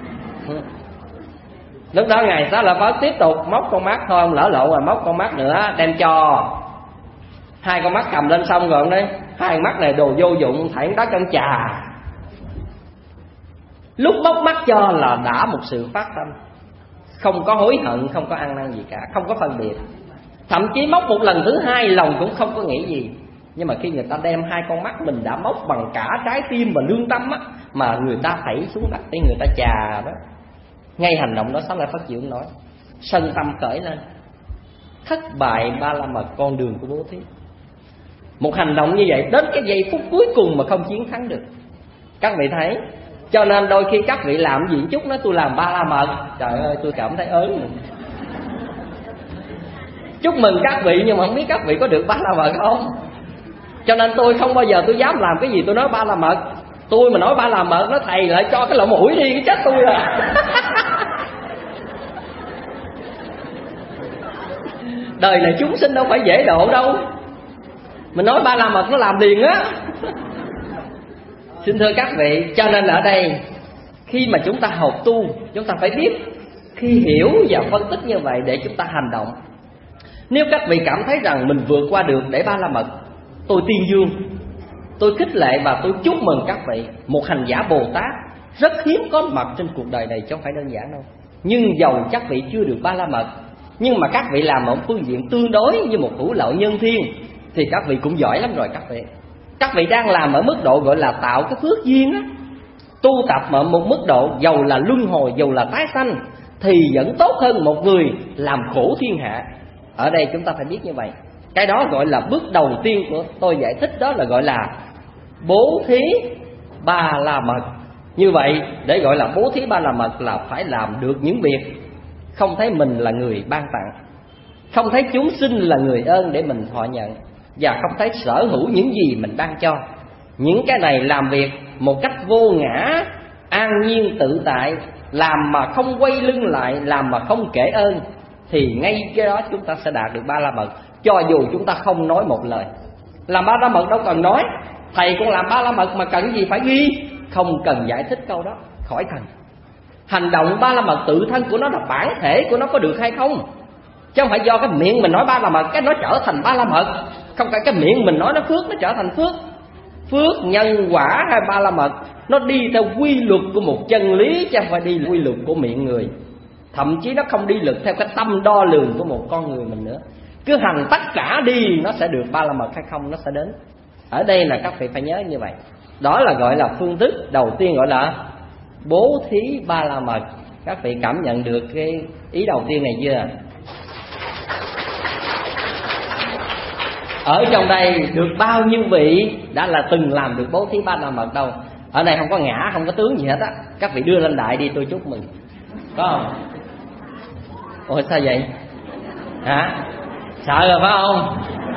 Lúc đó ngài Xá Lợi Phất tiếp tục móc con mắt, thôi ông lỡ lộ rồi, móc con mắt nữa đem cho. Hai con mắt cầm lên xong rồi đấy, hai mắt này đồ vô dụng, thảy đất ăn trà. Lúc móc mắt cho là đã một sự phát tâm, không có hối hận, không có ăn năn gì cả, không có phân biệt. Thậm chí móc một lần thứ hai lòng cũng không có nghĩ gì. Nhưng mà khi người ta đem hai con mắt mình đã móc bằng cả trái tim và lương tâm á, mà người ta thảy xuống đất để người ta chà đó, ngay hành động đó Xá Lợi Phất chịu nói, sân tâm khởi lên, thất bại ba la mật con đường của bố thí. Một hành động như vậy đến cái giây phút cuối cùng mà không chiến thắng được. Các vị thấy, cho nên đôi khi các vị làm gì chút nói tôi làm ba la mật, trời ơi tôi cảm thấy ớn. Chúc mừng các vị nhưng mà không biết các vị có được ba la mật không. Cho nên tôi không bao giờ tôi dám làm cái gì tôi nói ba la mật. Tôi mà nói ba la mật nó thầy lại cho cái lỗ mũi đi cái chết tôi à. Đời này chúng sinh đâu phải dễ độ đâu, mình nói ba la mật nó làm liền á. Xin thưa các vị, cho nên ở đây khi mà chúng ta học tu, chúng ta phải biết khi hiểu và phân tích như vậy để chúng ta hành động. Nếu các vị cảm thấy rằng mình vượt qua được để ba la mật, tôi tuyên dương, tôi khích lệ và tôi chúc mừng các vị. Một hành giả Bồ Tát rất hiếm có mặt trên cuộc đời này chứ không phải đơn giản đâu. Nhưng dầu các vị chưa được ba la mật, nhưng mà các vị làm ở phương diện tương đối như một hữu lậu nhân thiên thì các vị cũng giỏi lắm rồi các vị. Các vị đang làm ở mức độ gọi là tạo cái phước duyên á, tu tập ở một mức độ dầu là luân hồi, dầu là tái sanh thì vẫn tốt hơn một người làm khổ thiên hạ. Ở đây chúng ta phải biết như vậy. Cái đó gọi là bước đầu tiên của tôi giải thích, đó là gọi là bố thí ba la mật. Như vậy để gọi là bố thí ba la mật là phải làm được những việc không thấy mình là người ban tặng, không thấy chúng sinh là người ơn để mình thọ nhận, và không thấy sở hữu những gì mình ban cho. Những cái này làm việc một cách vô ngã, an nhiên tự tại, làm mà không quay lưng lại, làm mà không kể ơn, thì ngay cái đó chúng ta sẽ đạt được ba la mật, cho dù chúng ta không nói một lời. Làm ba la mật đâu cần nói, thầy cũng làm ba la mật mà cần gì phải ghi, không cần giải thích câu đó, khỏi cần. Hành động ba la mật tự thân của nó là bản thể của nó có được hay không, chứ không phải do cái miệng mình nói ba la mật cái nó trở thành ba la mật. Không phải cái miệng mình nói nó phước nó trở thành phước. Phước, nhân, quả hay ba la mật nó đi theo quy luật của một chân lý, chứ không phải đi quy luật của miệng người. Thậm chí nó không đi luật theo cái tâm đo lường của một con người mình nữa. Cứ hành tất cả đi nó sẽ được ba la mật hay không nó sẽ đến. Ở đây là các vị phải nhớ như vậy. Đó là gọi là phương thức đầu tiên, gọi là bố thí ba la mật. Các vị cảm nhận được cái ý đầu tiên này chưa? Ở trong đây được bao nhiêu vị đã là từng làm được bố thí ba la mật đâu. Ở đây không có ngã, không có tướng gì hết á. Các vị đưa lên đại đi tôi chúc mừng. Có không? Ôi sao vậy? Hả? Sợ rồi phải không?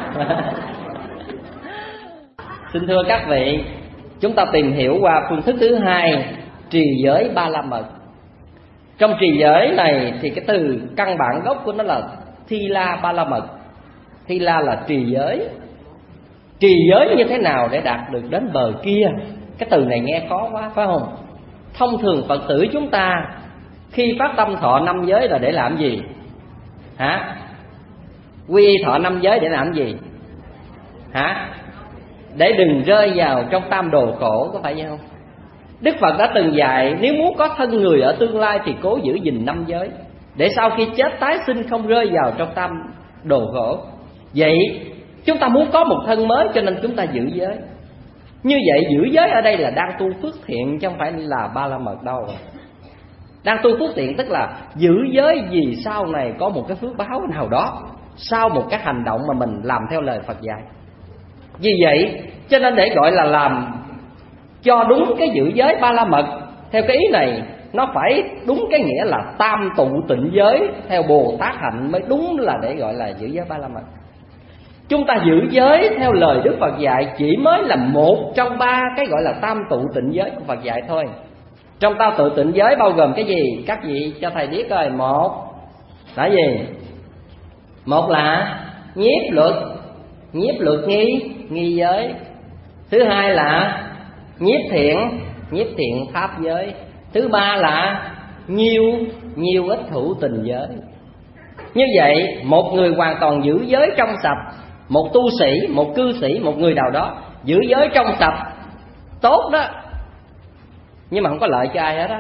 Xin thưa các vị, chúng ta tìm hiểu qua phương thức thứ hai, trì giới ba la mật. Trong trì giới này thì cái từ căn bản gốc của nó là thi la ba la mật. Thi la là trì giới. Trì giới như thế nào để đạt được đến bờ kia? Cái từ này nghe khó quá phải không? Thông thường Phật tử chúng ta khi phát tâm thọ năm giới là để làm gì? Hả? Quy y thọ năm giới để làm gì? Hả? Để đừng rơi vào trong tam đồ khổ, có phải vậy không? Đức Phật đã từng dạy nếu muốn có thân người ở tương lai thì cố giữ gìn năm giới, để sau khi chết tái sinh không rơi vào trong tam đồ khổ. Vậy chúng ta muốn có một thân mới cho nên chúng ta giữ giới. Như vậy giữ giới ở đây là đang tu phước thiện chứ không phải là ba la mật đâu. Đang tu phước thiện tức là giữ giới vì sau này có một cái phước báo nào đó, sau một cái hành động mà mình làm theo lời Phật dạy. Vì vậy cho nên để gọi là làm cho đúng cái giữ giới ba la mật, theo cái ý này nó phải đúng cái nghĩa là tam tụ tịnh giới theo Bồ Tát hạnh mới đúng là để gọi là giữ giới ba la mật. Chúng ta giữ giới theo lời Đức Phật dạy chỉ mới là một trong ba cái gọi là tam tụ tịnh giới của Phật dạy thôi. Trong tam tụ tịnh giới bao gồm cái gì? Các vị cho thầy biết coi. Một là gì? Một là nhiếp luật, nhiếp luật nghi, nghi giới. Thứ hai là nhiếp thiện, nhiếp thiện pháp giới. Thứ ba là nhiêu, nhiêu ít hữu tình giới. Như vậy một người hoàn toàn giữ giới trong sạch, một tu sĩ, một cư sĩ, một người nào đó giữ giới trong sạch tốt đó, nhưng mà không có lợi cho ai hết á.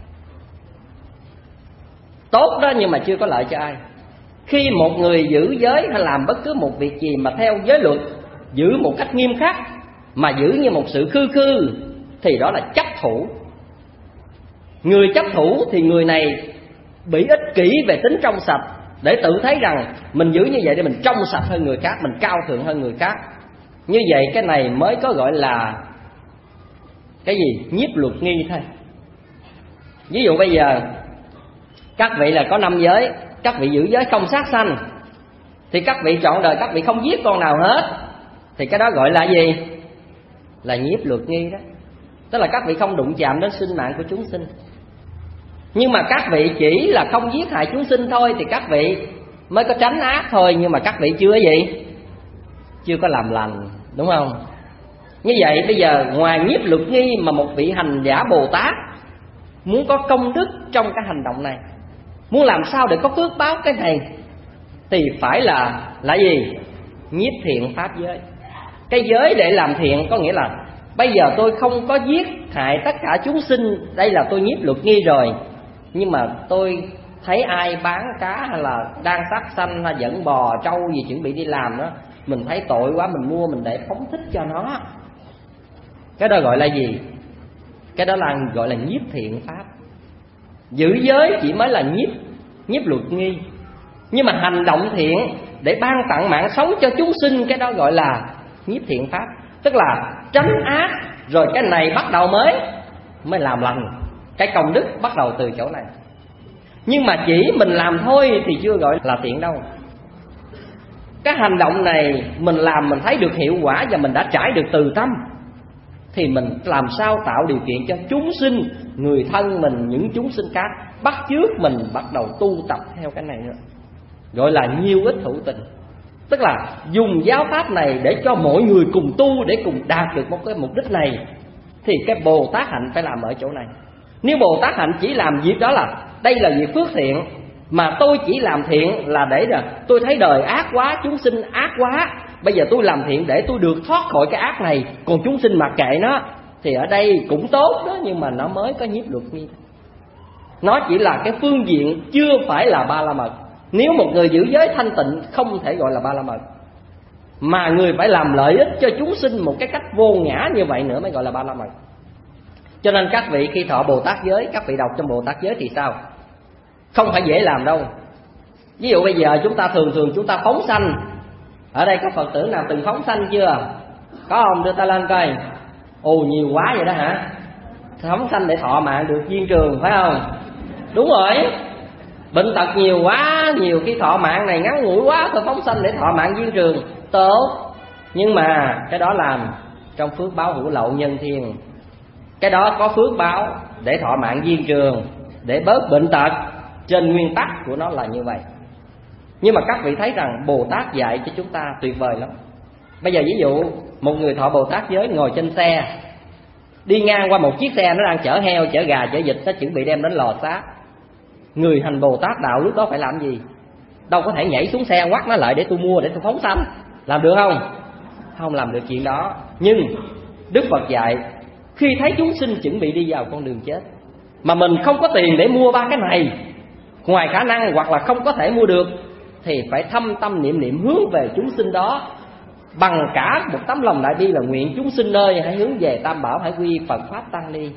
Tốt đó nhưng mà chưa có lợi cho ai. Khi một người giữ giới hay làm bất cứ một việc gì mà theo giới luật, giữ một cách nghiêm khắc, mà giữ như một sự khư khư, thì đó là chấp thủ. Người chấp thủ thì người này bị ích kỷ về tính trong sạch, để tự thấy rằng mình giữ như vậy để mình trong sạch hơn người khác, mình cao thượng hơn người khác. Như vậy cái này mới có gọi là cái gì? Nhiếp luật nghi thôi. Ví dụ bây giờ các vị là có năm giới, các vị giữ giới không sát sanh, thì các vị trọn đời các vị không giết con nào hết, thì cái đó gọi là gì? Là nhiếp luật nghi đó. Tức là các vị không đụng chạm đến sinh mạng của chúng sinh. Nhưng mà các vị chỉ là không giết hại chúng sinh thôi thì các vị mới có tránh ác thôi, nhưng mà các vị chưa gì? Chưa có làm lành, đúng không? Như vậy bây giờ ngoài nhiếp luật nghi mà một vị hành giả Bồ Tát muốn có công đức trong cái hành động này, muốn làm sao để có phước báo cái này, thì phải là là gì? Nhiếp thiện pháp giới. Cái giới để làm thiện có nghĩa là bây giờ tôi không có giết hại tất cả chúng sinh, đây là tôi nhiếp luật nghi rồi. Nhưng mà tôi thấy ai bán cá hay là đang sát sanh hay dẫn bò trâu gì chuẩn bị đi làm đó, mình thấy tội quá mình mua mình để phóng thích cho nó. Cái đó gọi là gì? Cái đó là gọi là nhiếp thiện pháp. Giữ giới chỉ mới là nhiếp nhiếp luật nghi. Nhưng mà hành động thiện để ban tặng mạng sống cho chúng sinh, cái đó gọi là nhiếp thiện pháp. Tức là tránh ác, rồi cái này bắt đầu mới mới làm lành. Cái công đức bắt đầu từ chỗ này. Nhưng mà chỉ mình làm thôi thì chưa gọi là thiện đâu. Cái hành động này mình làm mình thấy được hiệu quả và mình đã trải được từ tâm, thì mình làm sao tạo điều kiện cho chúng sinh, người thân mình, những chúng sinh khác bắt chước mình bắt đầu tu tập theo cái này nữa. Gọi là nhiêu ích hữu tình. Tức là dùng giáo pháp này để cho mọi người cùng tu, để cùng đạt được một cái mục đích này. Thì cái Bồ Tát hạnh phải làm ở chỗ này. Nếu Bồ Tát hạnh chỉ làm việc đó là đây là việc phước thiện, mà tôi chỉ làm thiện là để là tôi thấy đời ác quá, chúng sinh ác quá, bây giờ tôi làm thiện để tôi được thoát khỏi cái ác này, còn chúng sinh mặc kệ nó, thì ở đây cũng tốt đó, nhưng mà nó mới có nhiếp luật nghi. Nó chỉ là cái phương diện, chưa phải là ba la mật. Nếu một người giữ giới thanh tịnh không thể gọi là ba la mật, mà người phải làm lợi ích cho chúng sinh một cái cách vô ngã như vậy nữa mới gọi là ba la mật. Cho nên các vị khi thọ Bồ Tát giới, các vị đọc trong Bồ Tát giới thì sao? Không phải dễ làm đâu. Ví dụ bây giờ chúng ta thường thường chúng ta phóng sanh. Ở đây có Phật tử nào từng phóng sanh chưa? Có không? Đưa ta lên coi. Ồ nhiều quá vậy đó hả? phóng sanh để thọ mạng được viên trường, phải không? Đúng rồi, bệnh tật nhiều quá, nhiều khi thọ mạng này ngắn ngủi quá, tôi phóng sanh để thọ mạng viên trường, tốt. Nhưng mà cái đó làm trong phước báo hữu lậu nhân thiên. Cái đó có phước báo để thọ mạng viên trường, để bớt bệnh tật, trên nguyên tắc của nó là như vậy. Nhưng mà các vị thấy rằng Bồ Tát dạy cho chúng ta tuyệt vời lắm. Bây giờ ví dụ một người thọ Bồ Tát giới ngồi trên xe, đi ngang qua một chiếc xe nó đang chở heo, chở gà, chở vịt, nó chuẩn bị đem đến lò xác. Người hành Bồ Tát đạo lúc đó phải làm gì? Đâu có thể nhảy xuống xe quắt nó lại để tôi mua, để tôi phóng sanh. Làm được không? Không làm được chuyện đó. Nhưng Đức Phật dạy, khi thấy chúng sinh chuẩn bị đi vào con đường chết, mà mình không có tiền để mua ba cái này, ngoài khả năng hoặc là không có thể mua được, thì phải thâm tâm niệm niệm hướng về chúng sinh đó, bằng cả một tấm lòng đại bi là nguyện chúng sinh ơi, hãy hướng về Tam Bảo, hãy quy Phật Pháp Tăng đi.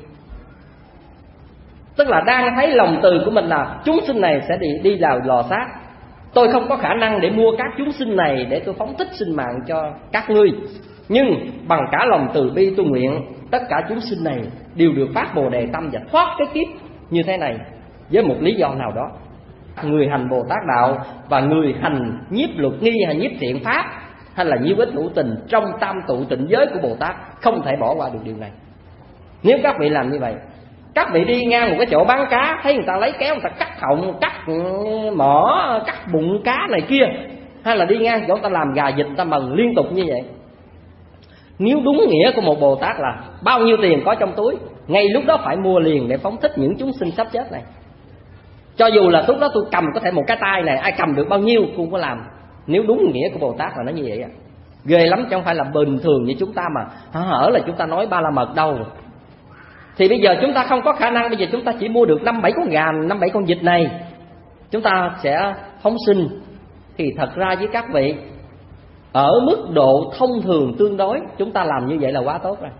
Tức là đang thấy lòng từ của mình là chúng sinh này sẽ đi, đi vào lò xác. Tôi không có khả năng để mua các chúng sinh này để tôi phóng thích sinh mạng cho các ngươi, nhưng bằng cả lòng từ bi tôi nguyện tất cả chúng sinh này đều được phát Bồ Đề tâm và thoát cái kiếp như thế này với một lý do nào đó. Người hành Bồ Tát đạo và người hành nhiếp luật nghi hay nhiếp thiện pháp hay là nhiếp ích hữu tình trong tam tụ tịnh giới của Bồ Tát không thể bỏ qua được điều này. Nếu các vị làm như vậy, các vị đi ngang một cái chỗ bán cá, thấy người ta lấy kéo người ta cắt họng, cắt mỏ, cắt bụng cá này kia, hay là đi ngang chỗ người ta làm gà vịt, người ta mần liên tục như vậy, nếu đúng nghĩa của một Bồ Tát là bao nhiêu tiền có trong túi, ngay lúc đó phải mua liền để phóng thích những chúng sinh sắp chết này. Cho dù là lúc đó tôi cầm có thể một cái tay này, ai cầm được bao nhiêu cũng không có làm. Nếu đúng nghĩa của Bồ Tát là nó như vậy à. Ghê lắm, chứ không phải là bình thường như chúng ta mà hở hở là chúng ta nói ba la mật đâu. Thì bây giờ chúng ta không có khả năng, bây giờ chúng ta chỉ mua được năm bảy con gà, năm bảy con vịt này, chúng ta sẽ phóng sinh. Thì thật ra với các vị, ở mức độ thông thường tương đối, chúng ta làm như vậy là quá tốt rồi.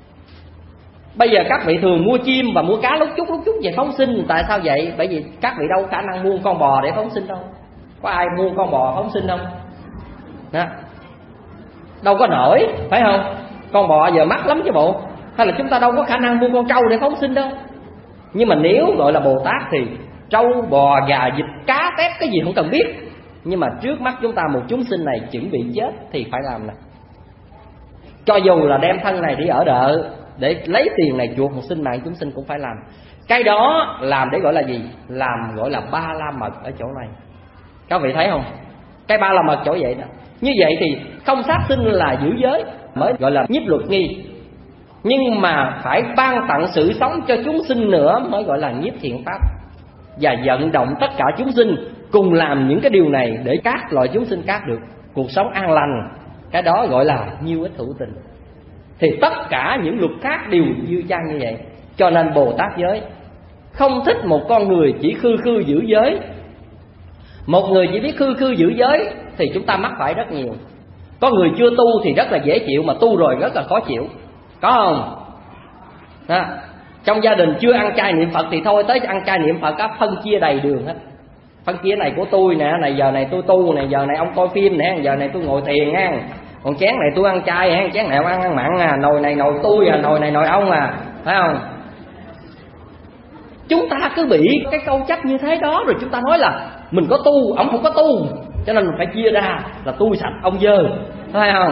Bây giờ các vị thường mua chim và mua cá lúc chút lúc chút về phóng sinh. Tại sao vậy? Bởi vì các vị đâu có khả năng mua con bò để phóng sinh đâu. Có ai mua con bò phóng sinh không? Đó. Đâu có nổi, phải không? Con bò giờ mắc lắm chứ bộ. Hay là chúng ta đâu có khả năng mua con trâu để phóng sinh đâu. Nhưng mà nếu gọi là Bồ Tát thì trâu, bò, gà, vịt, cá, tép cái gì không cần biết. Nhưng mà trước mắt chúng ta một chúng sinh này chuẩn bị chết thì phải làm nè. Cho dù là đem thân này đi ở đợ để lấy tiền này chuộc một sinh mạng chúng sinh cũng phải làm. Cái đó làm để gọi là gì? Làm gọi là ba la mật ở chỗ này. Các vị thấy không? Cái ba la mật chỗ vậy đó. Như vậy thì không sát sinh là giữ giới mới gọi là nhiếp luật nghi. Nhưng mà phải ban tặng sự sống cho chúng sinh nữa mới gọi là nhiếp thiện pháp. Và vận động tất cả chúng sinh cùng làm những cái điều này để các loại chúng sinh các được cuộc sống an lành. Cái đó gọi là nhiêu ích hữu tình. Thì tất cả những luật khác đều dư chăng như vậy. Cho nên Bồ Tát giới không thích một con người chỉ khư khư giữ giới. Một người chỉ biết khư khư giữ giới thì chúng ta mắc phải rất nhiều. Có người chưa tu thì rất là dễ chịu, mà tu rồi rất là khó chịu. Có không? Đó. Trong gia đình chưa ăn chay niệm Phật thì thôi, tới ăn chay niệm Phật á, phân chia đầy đường hết. Phân chia này của tôi nè, này giờ này tôi tu nè, giờ này ông coi phim nè, giờ này tôi ngồi thiền nha. Còn chén này tôi ăn chay ha, chén này ăn ăn mặn à, nồi này nồi tôi à, nồi này nồi ông à, phải không? Chúng ta cứ bị cái câu chấp như thế đó, rồi chúng ta nói là mình có tu, ông không có tu, cho nên mình phải chia ra là tôi sạch, ông dơ, phải không?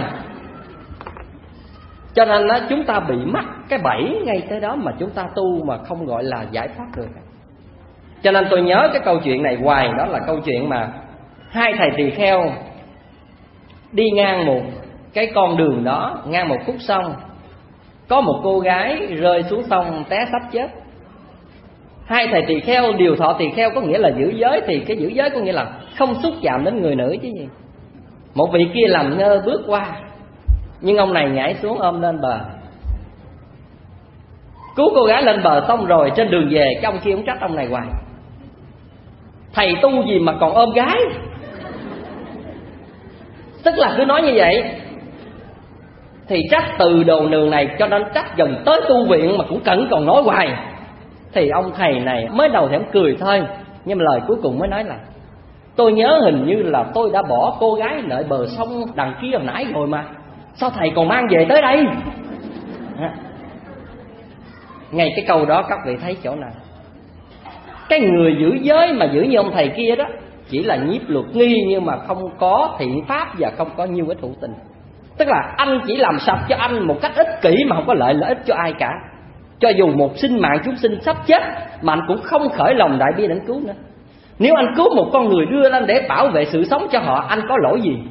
Cho nên đó, chúng ta bị mắc cái bẫy ngay tới đó mà chúng ta tu mà không gọi là giải thoát được. Cho nên tôi nhớ cái câu chuyện này hoài, đó là câu chuyện mà hai thầy tỳ kheo đi ngang một cái con đường đó, ngang một khúc sông, có một cô gái rơi xuống sông té sắp chết. Hai thầy tỳ kheo điều thọ tỳ kheo có nghĩa là giữ giới, thì cái giữ giới có nghĩa là không xúc chạm đến người nữ chứ gì. Một vị kia làm ngơ bước qua, nhưng ông này nhảy xuống ôm lên bờ, cứu cô gái lên bờ. Xong rồi trên đường về, cái ông kia ông trách ông này hoài, thầy tu gì mà còn ôm gái. Tức là cứ nói như vậy thì trách từ đầu đường này, cho nên trách gần tới tu viện mà cũng cần còn nói hoài. Thì ông thầy này mới đầu thì ông cười thôi, nhưng mà lời cuối cùng mới nói là tôi nhớ hình như là tôi đã bỏ cô gái lại bờ sông đằng kia hồi nãy rồi mà, sao thầy còn mang về tới đây? Ngay cái câu đó các vị thấy chỗ nào? Cái người giữ giới mà giữ như ông thầy kia đó chỉ là nhiếp luật nghi, nhưng mà không có thị pháp và không có nhiêu ích hữu tình. Tức là anh chỉ làm sạch cho anh một cách ích kỷ mà không có lợi lợi ích cho ai cả. Cho dù một sinh mạng chúng sinh sắp chết mà anh cũng không khởi lòng đại bi đến cứu nữa. Nếu anh cứu một con người đưa lên để bảo vệ sự sống cho họ, anh có lỗi gì?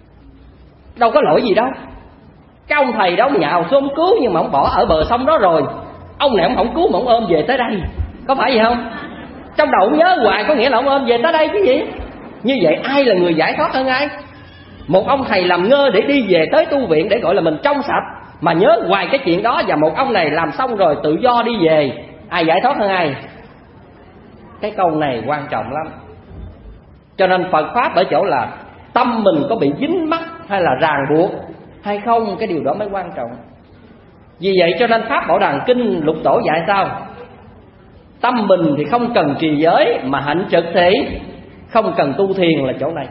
Đâu có lỗi gì đâu. Cái ông thầy đó ông nhào xuống cứu, nhưng mà ông bỏ ở bờ sông đó rồi. Ông này ông không cứu mà ông ôm về tới đây, có phải vậy không? Trong đầu ông nhớ hoài, có nghĩa là ông ôm về tới đây chứ gì. Như vậy ai là người giải thoát hơn ai? Một ông thầy làm ngơ để đi về tới tu viện để gọi là mình trong sạch, mà nhớ hoài cái chuyện đó. Và một ông này làm xong rồi tự do đi về, ai giải thoát hơn ai? Cái câu này quan trọng lắm. Cho nên Phật Pháp ở chỗ là tâm mình có bị dính mắc hay là ràng buộc hay không, cái điều đó mới quan trọng. Vì vậy cho nên Pháp Bảo Đàn Kinh Lục Tổ dạy sao? Tâm mình thì không cần trì giới, mà hạnh trực thì không cần tu thiền, là chỗ này.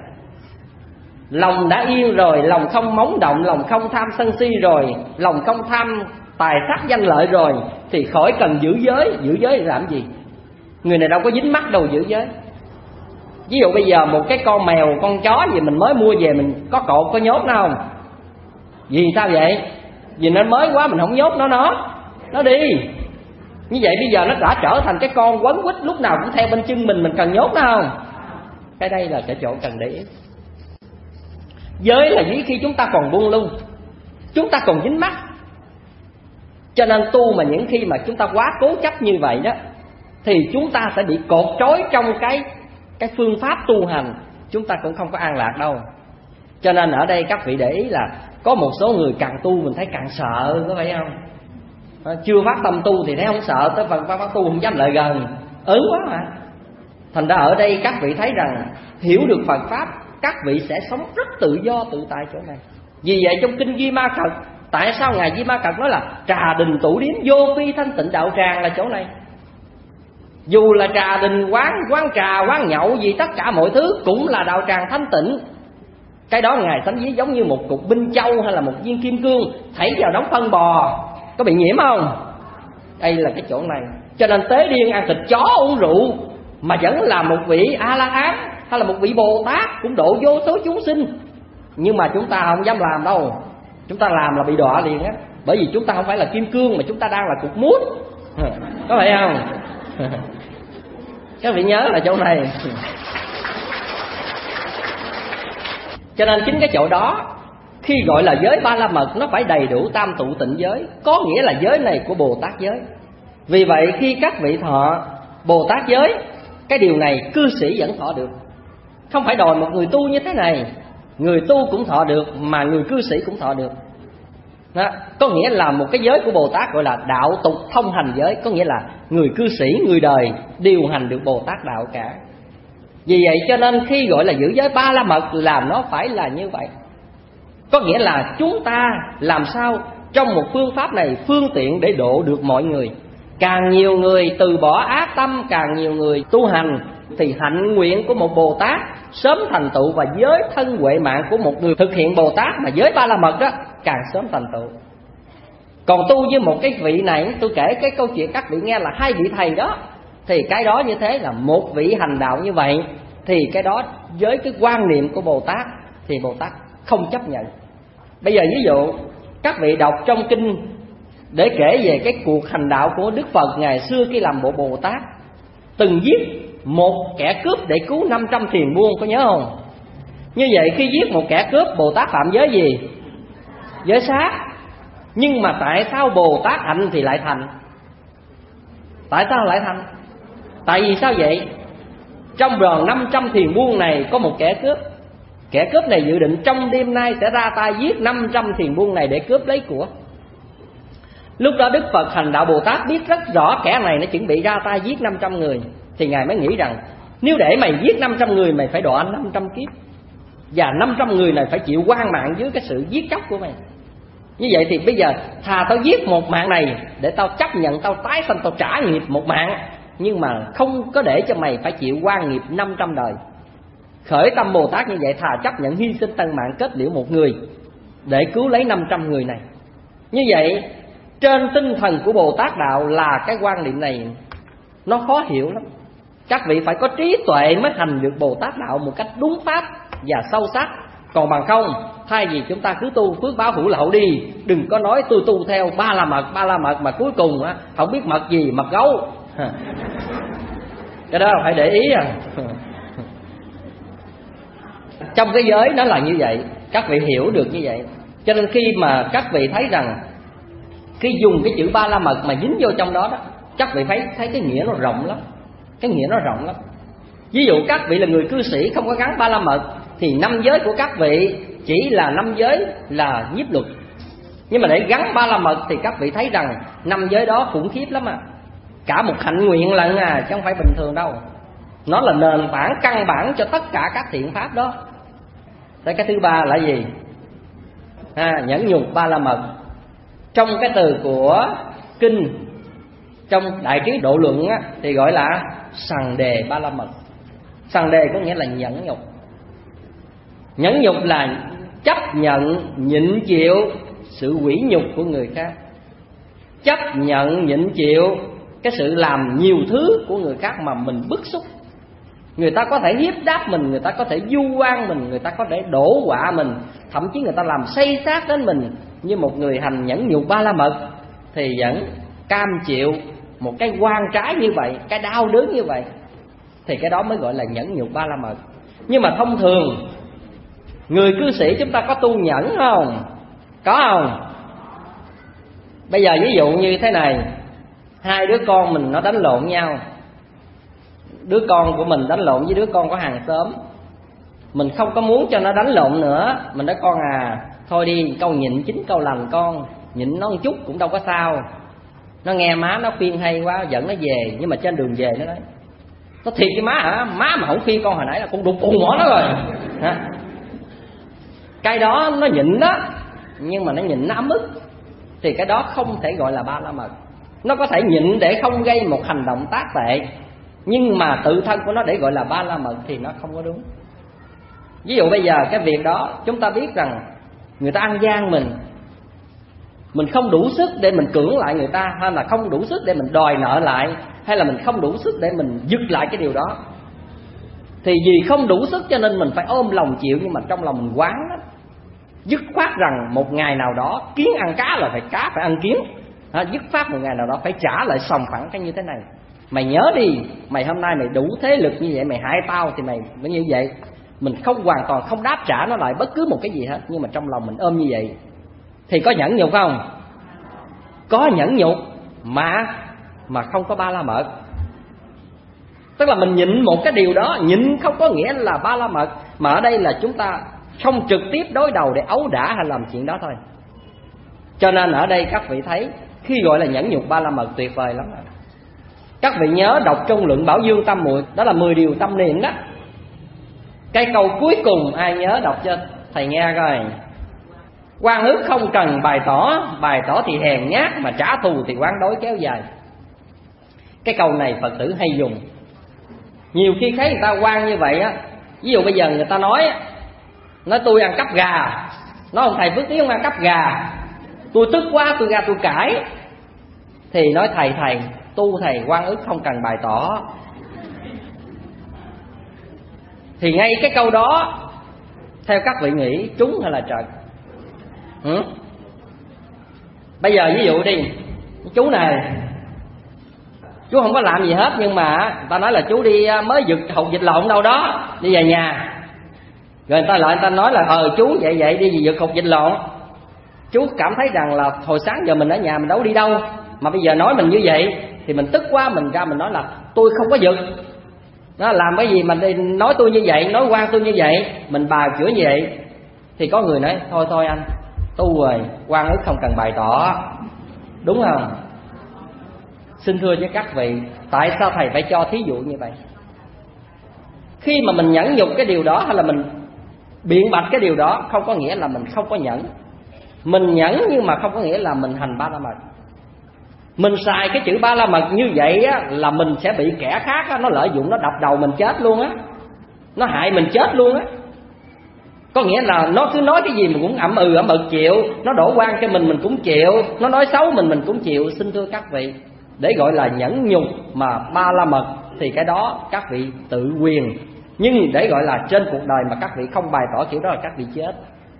Lòng đã yên rồi, lòng không móng động, lòng không tham sân si rồi, lòng không tham tài sắc danh lợi rồi, thì khỏi cần giữ giới. Giữ giới làm gì? Người này đâu có dính mắc đâu giữ giới. Ví dụ bây giờ một cái con mèo, con chó gì mình mới mua về, mình có cột, có nhốt nó không? Vì sao vậy? Vì nó mới quá mình không nhốt nó, nó Nó đi. Như vậy bây giờ nó đã trở thành cái con quấn quýt, lúc nào cũng theo bên chân mình, mình cần nhốt nó không? Cái đây là cái chỗ cần để ý. Giới là dưới khi chúng ta còn buông lung, chúng ta còn dính mắc. Cho nên tu mà những khi mà chúng ta quá cố chấp như vậy đó, thì chúng ta sẽ bị cột trói trong cái cái phương pháp tu hành, chúng ta cũng không có an lạc đâu. Cho nên ở đây các vị để ý là có một số người càng tu mình thấy càng sợ, có phải không? Chưa phát tâm tu thì thấy không sợ, tới phần phát tu không dám lại gần, ớn quá mà. Thành ra ở đây các vị thấy rằng hiểu được Phật Pháp, các vị sẽ sống rất tự do tự tại chỗ này. Vì vậy trong kinh Di Ma Cật, tại sao ngài Di Ma Cật nói là trà đình tủ điếm vô phi thanh tịnh đạo tràng, là chỗ này. Dù là trà đình, quán quán trà, quán nhậu gì, tất cả mọi thứ cũng là đạo tràng thanh tịnh. Cái đó ngài sánh ví giống như một cục binh châu hay là một viên kim cương thảy vào đống phân bò, có bị nhiễm không? Đây là cái chỗ này. Cho nên tế điên ăn thịt chó uống rượu mà vẫn là một vị A-la-hán hay là một vị Bồ Tát, cũng độ vô số chúng sinh. Nhưng mà chúng ta không dám làm đâu. Chúng ta làm là bị đọa liền á. Bởi vì chúng ta không phải là kim cương, mà chúng ta đang là cục mút. Có phải không? Các vị nhớ là chỗ này. Cho nên chính cái chỗ đó, khi gọi là giới ba la mật, nó phải đầy đủ tam tụ tịnh giới, có nghĩa là giới này của Bồ Tát giới. Vì vậy khi các vị thọ Bồ Tát giới, cái điều này cư sĩ vẫn thọ được. Không phải đòi một người tu như thế này, người tu cũng thọ được, mà người cư sĩ cũng thọ được. Đó, có nghĩa là một cái giới của Bồ Tát gọi là đạo tục thông hành giới, có nghĩa là người cư sĩ, người đời điều hành được Bồ Tát đạo cả. Vì vậy cho nên khi gọi là giữ giới ba la mật là nó phải là như vậy. Có nghĩa là chúng ta làm sao trong một phương pháp này phương tiện để độ được mọi người. Càng nhiều người từ bỏ ác tâm, càng nhiều người tu hành, thì hạnh nguyện của một Bồ Tát sớm thành tựu, và giới thân huệ mạng của một người thực hiện Bồ Tát mà giới ba la mật đó càng sớm thành tựu. Còn tu với một cái vị này, tôi kể cái câu chuyện các vị nghe là hai vị thầy đó, thì cái đó như thế là một vị hành đạo như vậy, thì cái đó với cái quan niệm của Bồ Tát thì Bồ Tát không chấp nhận. Bây giờ ví dụ các vị đọc trong kinh để kể về cái cuộc hành đạo của Đức Phật ngày xưa khi làm bộ Bồ Tát, từng giết một kẻ cướp để cứu năm trăm thuyền buôn, có nhớ không? Như vậy khi giết một kẻ cướp, Bồ Tát phạm giới gì? Giới sát. Nhưng mà tại sao Bồ Tát hạnh thì lại thành? Tại sao lại thành? Tại vì sao vậy? Trong đoàn năm trăm thuyền buôn này có một kẻ cướp. Kẻ cướp này dự định trong đêm nay sẽ ra tay giết năm trăm thuyền buôn này để cướp lấy của. Lúc đó Đức Phật hành đạo Bồ Tát biết rất rõ kẻ này nó chuẩn bị ra tay giết năm trăm người, thì Ngài mới nghĩ rằng nếu để mày giết năm trăm người, mày phải đọa năm trăm kiếp, và năm trăm người này phải chịu oan mạng dưới cái sự giết chóc của mày. Như vậy thì bây giờ thà tao giết một mạng này để tao chấp nhận tao tái sanh, tao trả nghiệp một mạng, nhưng mà không có để cho mày phải chịu oan nghiệp năm trăm đời. Khởi tâm Bồ Tát như vậy, thà chấp nhận hy sinh tân mạng kết liễu một người để cứu lấy năm trăm người này. Như vậy trên tinh thần của Bồ Tát đạo là cái quan niệm này nó khó hiểu lắm. Các vị phải có trí tuệ mới hành được Bồ Tát đạo một cách đúng pháp và sâu sắc. Còn bằng không, thay vì chúng ta cứ tu phước báo hữu lậu đi, đừng có nói tôi tu theo ba la mật, ba la mật mà cuối cùng á không biết mật gì, mật gấu. Cái đó phải để ý à. Trong cái giới nó là như vậy, các vị hiểu được như vậy. Cho nên khi mà các vị thấy rằng khi dùng cái chữ ba la mật mà dính vô trong đó đó, các vị thấy thấy cái nghĩa nó rộng lắm. Cái nghĩa nó rộng lắm. Ví dụ các vị là người cư sĩ không có gắn ba la mật thì năm giới của các vị chỉ là năm giới là nhiếp luật. Nhưng mà để gắn ba la mật thì các vị thấy rằng năm giới đó khủng khiếp lắm à. Cả một hạnh nguyện lận à, chứ không phải bình thường đâu. Nó là nền tảng căn bản cho tất cả các thiện pháp đó. Thế cái thứ ba là gì? À, nhẫn nhục ba la mật. Trong cái từ của kinh, trong Đại Trí Độ Luận á, thì gọi là sằng đề ba la mật. Sằng đề có nghĩa là nhẫn nhục. Nhẫn nhục là chấp nhận nhịn chịu sự quỷ nhục của người khác, chấp nhận nhịn chịu cái sự làm nhiều thứ của người khác mà mình bức xúc. Người ta có thể hiếp đáp mình, người ta có thể vu oan mình, người ta có thể đổ họa mình, thậm chí người ta làm xây xác đến mình. Như một người hành nhẫn nhục ba la mật thì vẫn cam chịu một cái oan trái như vậy, cái đau đớn như vậy, thì cái đó mới gọi là nhẫn nhục ba la mật. Nhưng mà thông thường người cư sĩ chúng ta có tu nhẫn không? Có không? Bây giờ ví dụ như thế này, hai đứa con mình nó đánh lộn nhau. Đứa con của mình đánh lộn với đứa con của hàng xóm. Mình không có muốn cho nó đánh lộn nữa. Mình nói con à, thôi đi, câu nhịn chín câu lành con. Nhịn nó một chút cũng đâu có sao. Nó nghe má nó khuyên hay quá, dẫn nó về. Nhưng mà trên đường về nó nói: nó thiệt với má hả? Má mà không khuyên con hồi nãy là con đục cùng mỏ nó rồi hả? Cái đó nó nhịn đó, nhưng mà nó nhịn nó ấm ức, thì cái đó không thể gọi là ba la mật. Nó có thể nhịn để không gây một hành động tác tệ, nhưng mà tự thân của nó để gọi là ba la mật thì nó không có đúng. Ví dụ bây giờ cái việc đó chúng ta biết rằng người ta ăn gian mình, mình không đủ sức để mình cưỡng lại người ta, hay là không đủ sức để mình đòi nợ lại, hay là mình không đủ sức để mình dứt lại cái điều đó. Thì vì không đủ sức cho nên mình phải ôm lòng chịu, nhưng mà trong lòng mình quán đó, dứt khoát rằng một ngày nào đó kiến ăn cá là phải cá phải ăn kiến, à, dứt khoát một ngày nào đó phải trả lại sòng phẳng cái như thế này. Mày nhớ đi, mày hôm nay mày đủ thế lực như vậy, mày hại tao thì mày mới như vậy. Mình không hoàn toàn không đáp trả nó lại bất cứ một cái gì hết, nhưng mà trong lòng mình ôm như vậy thì có nhẫn nhục không? Có nhẫn nhục mà mà không có ba la mật. Tức là mình nhịn một cái điều đó, nhịn không có nghĩa là ba la mật, mà ở đây là chúng ta không trực tiếp đối đầu để ấu đả hay làm chuyện đó thôi. Cho nên ở đây các vị thấy khi gọi là nhẫn nhục ba la mật tuyệt vời lắm. Các vị nhớ đọc trong luận Bảo Dương Tâm Muội, đó là mười điều tâm niệm đó. Cái câu cuối cùng ai nhớ đọc cho thầy nghe coi. Oan ức không cần bày tỏ, bày tỏ thì hèn nhát, mà trả thù thì oán đối kéo dài. Cái câu này Phật tử hay dùng. Nhiều khi thấy người ta oan như vậy á, ví dụ bây giờ người ta nói nói tôi ăn cắp gà, nói ông thầy Phước Tiến không ăn cắp gà, tôi tức quá tôi ra tôi cãi, thì nói thầy thầy tu thầy oan ức không cần bày tỏ. Thì ngay cái câu đó theo các vị nghĩ trúng hay là trật? Ừ? Bây giờ ví dụ đi, chú này chú không có làm gì hết, nhưng mà ta nói là chú đi mới giật hột vịt lộn đâu đó, đi về nhà. Rồi người ta lại người ta nói là ờ chú vậy vậy đi giật hột vịt lộn. Chú cảm thấy rằng là hồi sáng giờ mình ở nhà mình đâu đi đâu, mà bây giờ nói mình như vậy thì mình tức quá, mình ra mình nói là tôi không có giật. Nó làm cái gì mà nói tôi như vậy, nói quan tôi như vậy, mình bào chữa như vậy. Thì có người nói thôi thôi anh tu rồi, quan ức không cần bày tỏ, đúng không? Xin thưa với các vị, tại sao thầy phải cho thí dụ như vậy? Khi mà mình nhẫn nhục cái điều đó hay là mình biện bạch cái điều đó, không có nghĩa là mình không có nhẫn. Mình nhẫn nhưng mà không có nghĩa là mình hành ba la mật. Mình xài cái chữ ba la mật như vậy á, là mình sẽ bị kẻ khác á, nó lợi dụng nó đập đầu mình chết luôn á, nó hại mình chết luôn á. Có nghĩa là nó cứ nói cái gì mình cũng ậm ừ ậm ừ chịu, nó đổ oan cho mình mình cũng chịu, nó nói xấu mình mình cũng chịu. Xin thưa các vị, để gọi là nhẫn nhục mà ba la mật thì cái đó các vị tự quyền. Nhưng để gọi là trên cuộc đời mà các vị không bày tỏ kiểu đó là các vị chết.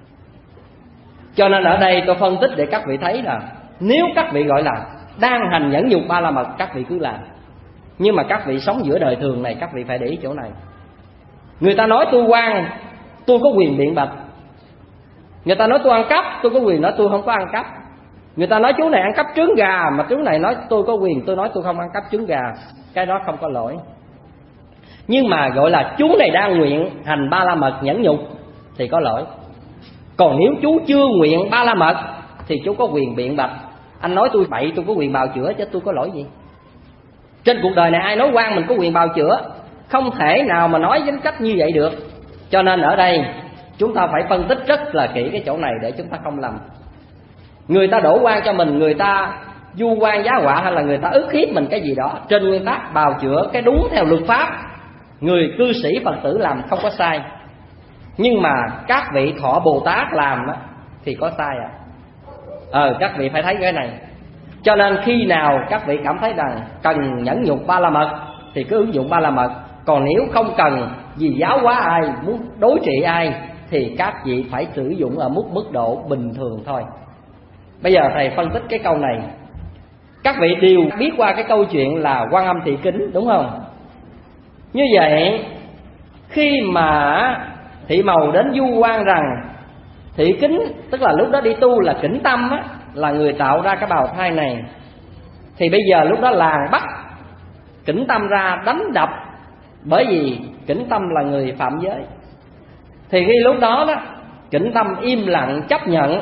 Cho nên ở đây tôi phân tích để các vị thấy là nếu các vị gọi là đang hành nhẫn nhục ba la mật, các vị cứ làm. Nhưng mà các vị sống giữa đời thường này, các vị phải để ý chỗ này. Người ta nói tôi quan, tôi có quyền biện bạch. Người ta nói tôi ăn cắp, tôi có quyền nói tôi không có ăn cắp. Người ta nói chú này ăn cắp trứng gà, mà chú này nói tôi có quyền tôi nói tôi không ăn cắp trứng gà. Cái đó không có lỗi. Nhưng mà gọi là chú này đang nguyện hành ba la mật nhẫn nhục thì có lỗi. Còn nếu chú chưa nguyện ba la mật thì chú có quyền biện bạch. Anh nói tôi bậy, tôi có quyền bào chữa chứ tôi có lỗi gì. Trên cuộc đời này ai nói quan mình có quyền bào chữa, không thể nào mà nói với cách như vậy được. Cho nên ở đây chúng ta phải phân tích rất là kỹ cái chỗ này để chúng ta không lầm. Người ta đổ quan cho mình, người ta du quan giá họa, hay là người ta ức hiếp mình cái gì đó, trên nguyên tắc bào chữa cái đúng theo luật pháp, người cư sĩ Phật tử làm không có sai. Nhưng mà các vị thọ Bồ Tát làm á, thì có sai à. Ờ các vị phải thấy cái này. Cho nên khi nào các vị cảm thấy rằng cần nhẫn nhục ba la mật thì cứ ứng dụng ba la mật. Còn nếu không cần vì giáo hóa ai, muốn đối trị ai thì các vị phải sử dụng ở mức mức độ bình thường thôi. Bây giờ thầy phân tích cái câu này. Các vị đều biết qua cái câu chuyện là Quan Âm Thị Kính, đúng không? Như vậy khi mà Thị Màu đến du quan rằng Thị Kính, tức là lúc đó đi tu là Kính Tâm á, là người tạo ra cái bào thai này, thì bây giờ lúc đó làng bắt Kính Tâm ra đánh đập, bởi vì Kính Tâm là người phạm giới. Thì khi lúc đó đó Kính Tâm im lặng chấp nhận.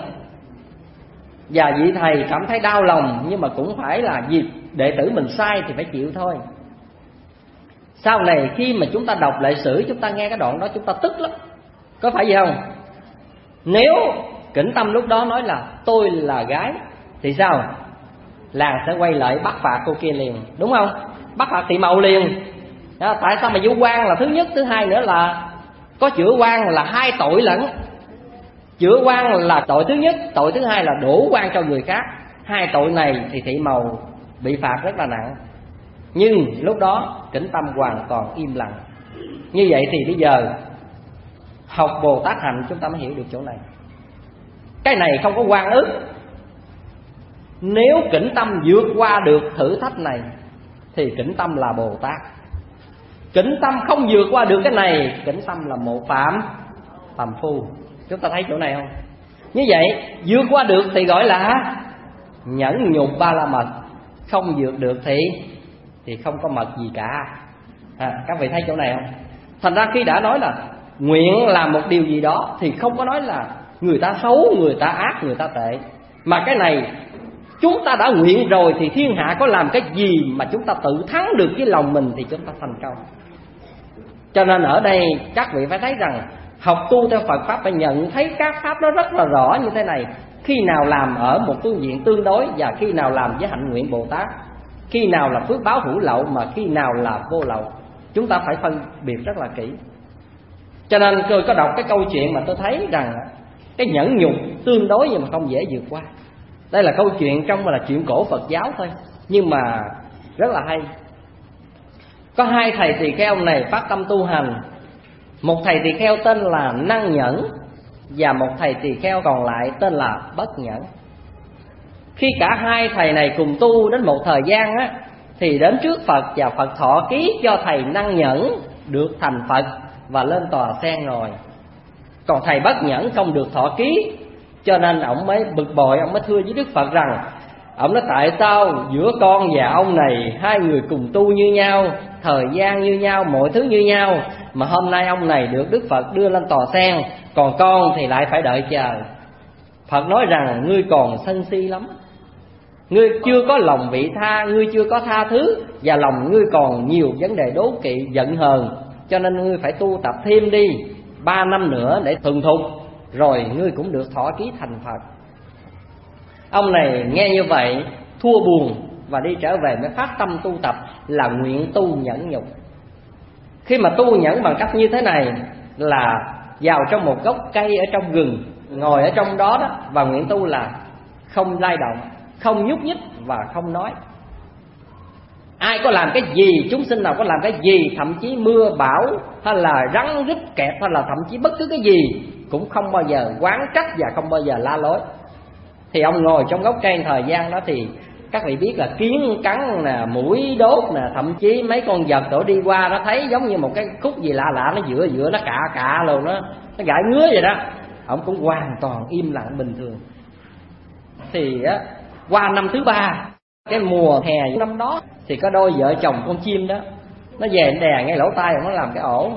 Và vị thầy cảm thấy đau lòng, nhưng mà cũng phải là dịp đệ tử mình sai thì phải chịu thôi. Sau này khi mà chúng ta đọc lại sử, chúng ta nghe cái đoạn đó chúng ta tức lắm, có phải vậy không? Nếu Kính Tâm lúc đó nói là tôi là gái thì sao? Làng sẽ quay lại bắt phạt cô kia liền, đúng không? Bắt phạt Thị Màu liền. Đó, tại sao mà vu oan là thứ nhất, thứ hai nữa là có chữa oan là hai tội lẫn. Chữa oan là tội thứ nhất, tội thứ hai là đổ oan cho người khác. Hai tội này thì Thị Màu bị phạt rất là nặng. Nhưng lúc đó Kính Tâm hoàn toàn im lặng. Như vậy thì bây giờ học Bồ Tát hành chúng ta mới hiểu được chỗ này. Cái này không có oan ức. Nếu Kính Tâm vượt qua được thử thách này thì Kính Tâm là Bồ Tát. Kính Tâm không vượt qua được cái này, Kính Tâm là một phạm phàm phu. Chúng ta thấy chỗ này không? Như vậy vượt qua được thì gọi là nhẫn nhục ba la mật. Không vượt được thì thì không có mật gì cả. à, Các vị thấy chỗ này không? Thành ra khi đã nói là nguyện làm một điều gì đó thì không có nói là người ta xấu, người ta ác, người ta tệ. Mà cái này chúng ta đã nguyện rồi thì thiên hạ có làm cái gì mà chúng ta tự thắng được với lòng mình thì chúng ta thành công. Cho nên ở đây các vị phải thấy rằng học tu theo Phật Pháp phải nhận thấy các Pháp nó rất là rõ như thế này. Khi nào làm ở một phương diện tương đối, và khi nào làm với hạnh nguyện Bồ Tát, khi nào là phước báo hữu lậu, mà khi nào là vô lậu. Chúng ta phải phân biệt rất là kỹ. Cho nên tôi có đọc cái câu chuyện mà tôi thấy rằng cái nhẫn nhục tương đối nhưng mà không dễ vượt qua. Đây là câu chuyện trong là chuyện cổ Phật giáo thôi, nhưng mà rất là hay. Có hai thầy tỳ kheo này phát tâm tu hành. Một thầy tỳ kheo tên là Năng Nhẫn, và một thầy tỳ kheo còn lại tên là Bất Nhẫn. Khi cả hai thầy này cùng tu đến một thời gian á, thì đến trước Phật và Phật thọ ký cho thầy Năng Nhẫn được thành Phật và lên tòa sen ngồi. Còn thầy Bất Nhẫn không được thọ ký, cho nên ông mới bực bội, ông mới thưa với Đức Phật rằng ông nói tại sao giữa con và ông này hai người cùng tu như nhau, thời gian như nhau, mọi thứ như nhau, mà hôm nay ông này được Đức Phật đưa lên tòa sen, còn con thì lại phải đợi chờ. Phật nói rằng ngươi còn sân si lắm, ngươi chưa có lòng vị tha, ngươi chưa có tha thứ, và lòng ngươi còn nhiều vấn đề đố kỵ, giận hờn, cho nên ngươi phải tu tập thêm đi, ba năm nữa để thuần thục, rồi ngươi cũng được thọ ký thành Phật. Ông này nghe như vậy thua buồn và đi trở về mới phát tâm tu tập là nguyện tu nhẫn nhục. Khi mà tu nhẫn bằng cách như thế này là vào trong một gốc cây ở trong rừng, ngồi ở trong đó đó và nguyện tu là không lay động, không nhúc nhích và không nói. Ai có làm cái gì, chúng sinh nào có làm cái gì, thậm chí mưa bão hay là rắn rít kẹt hay là thậm chí bất cứ cái gì, cũng không bao giờ oán trách và không bao giờ la lối. Thì ông ngồi trong gốc cây thời gian đó thì các vị biết là kiến cắn nè, mũi đốt nè, thậm chí mấy con vật đổ đi qua nó thấy giống như một cái khúc gì lạ lạ, nó dựa dựa nó cạ cạ luôn, nó nó gãi ngứa vậy đó. Ông cũng hoàn toàn im lặng bình thường. Thì á, qua năm thứ ba, cái mùa hè năm đó, thì có đôi vợ chồng con chim đó, nó về nó đè ngay lỗ tai nó làm cái ổ.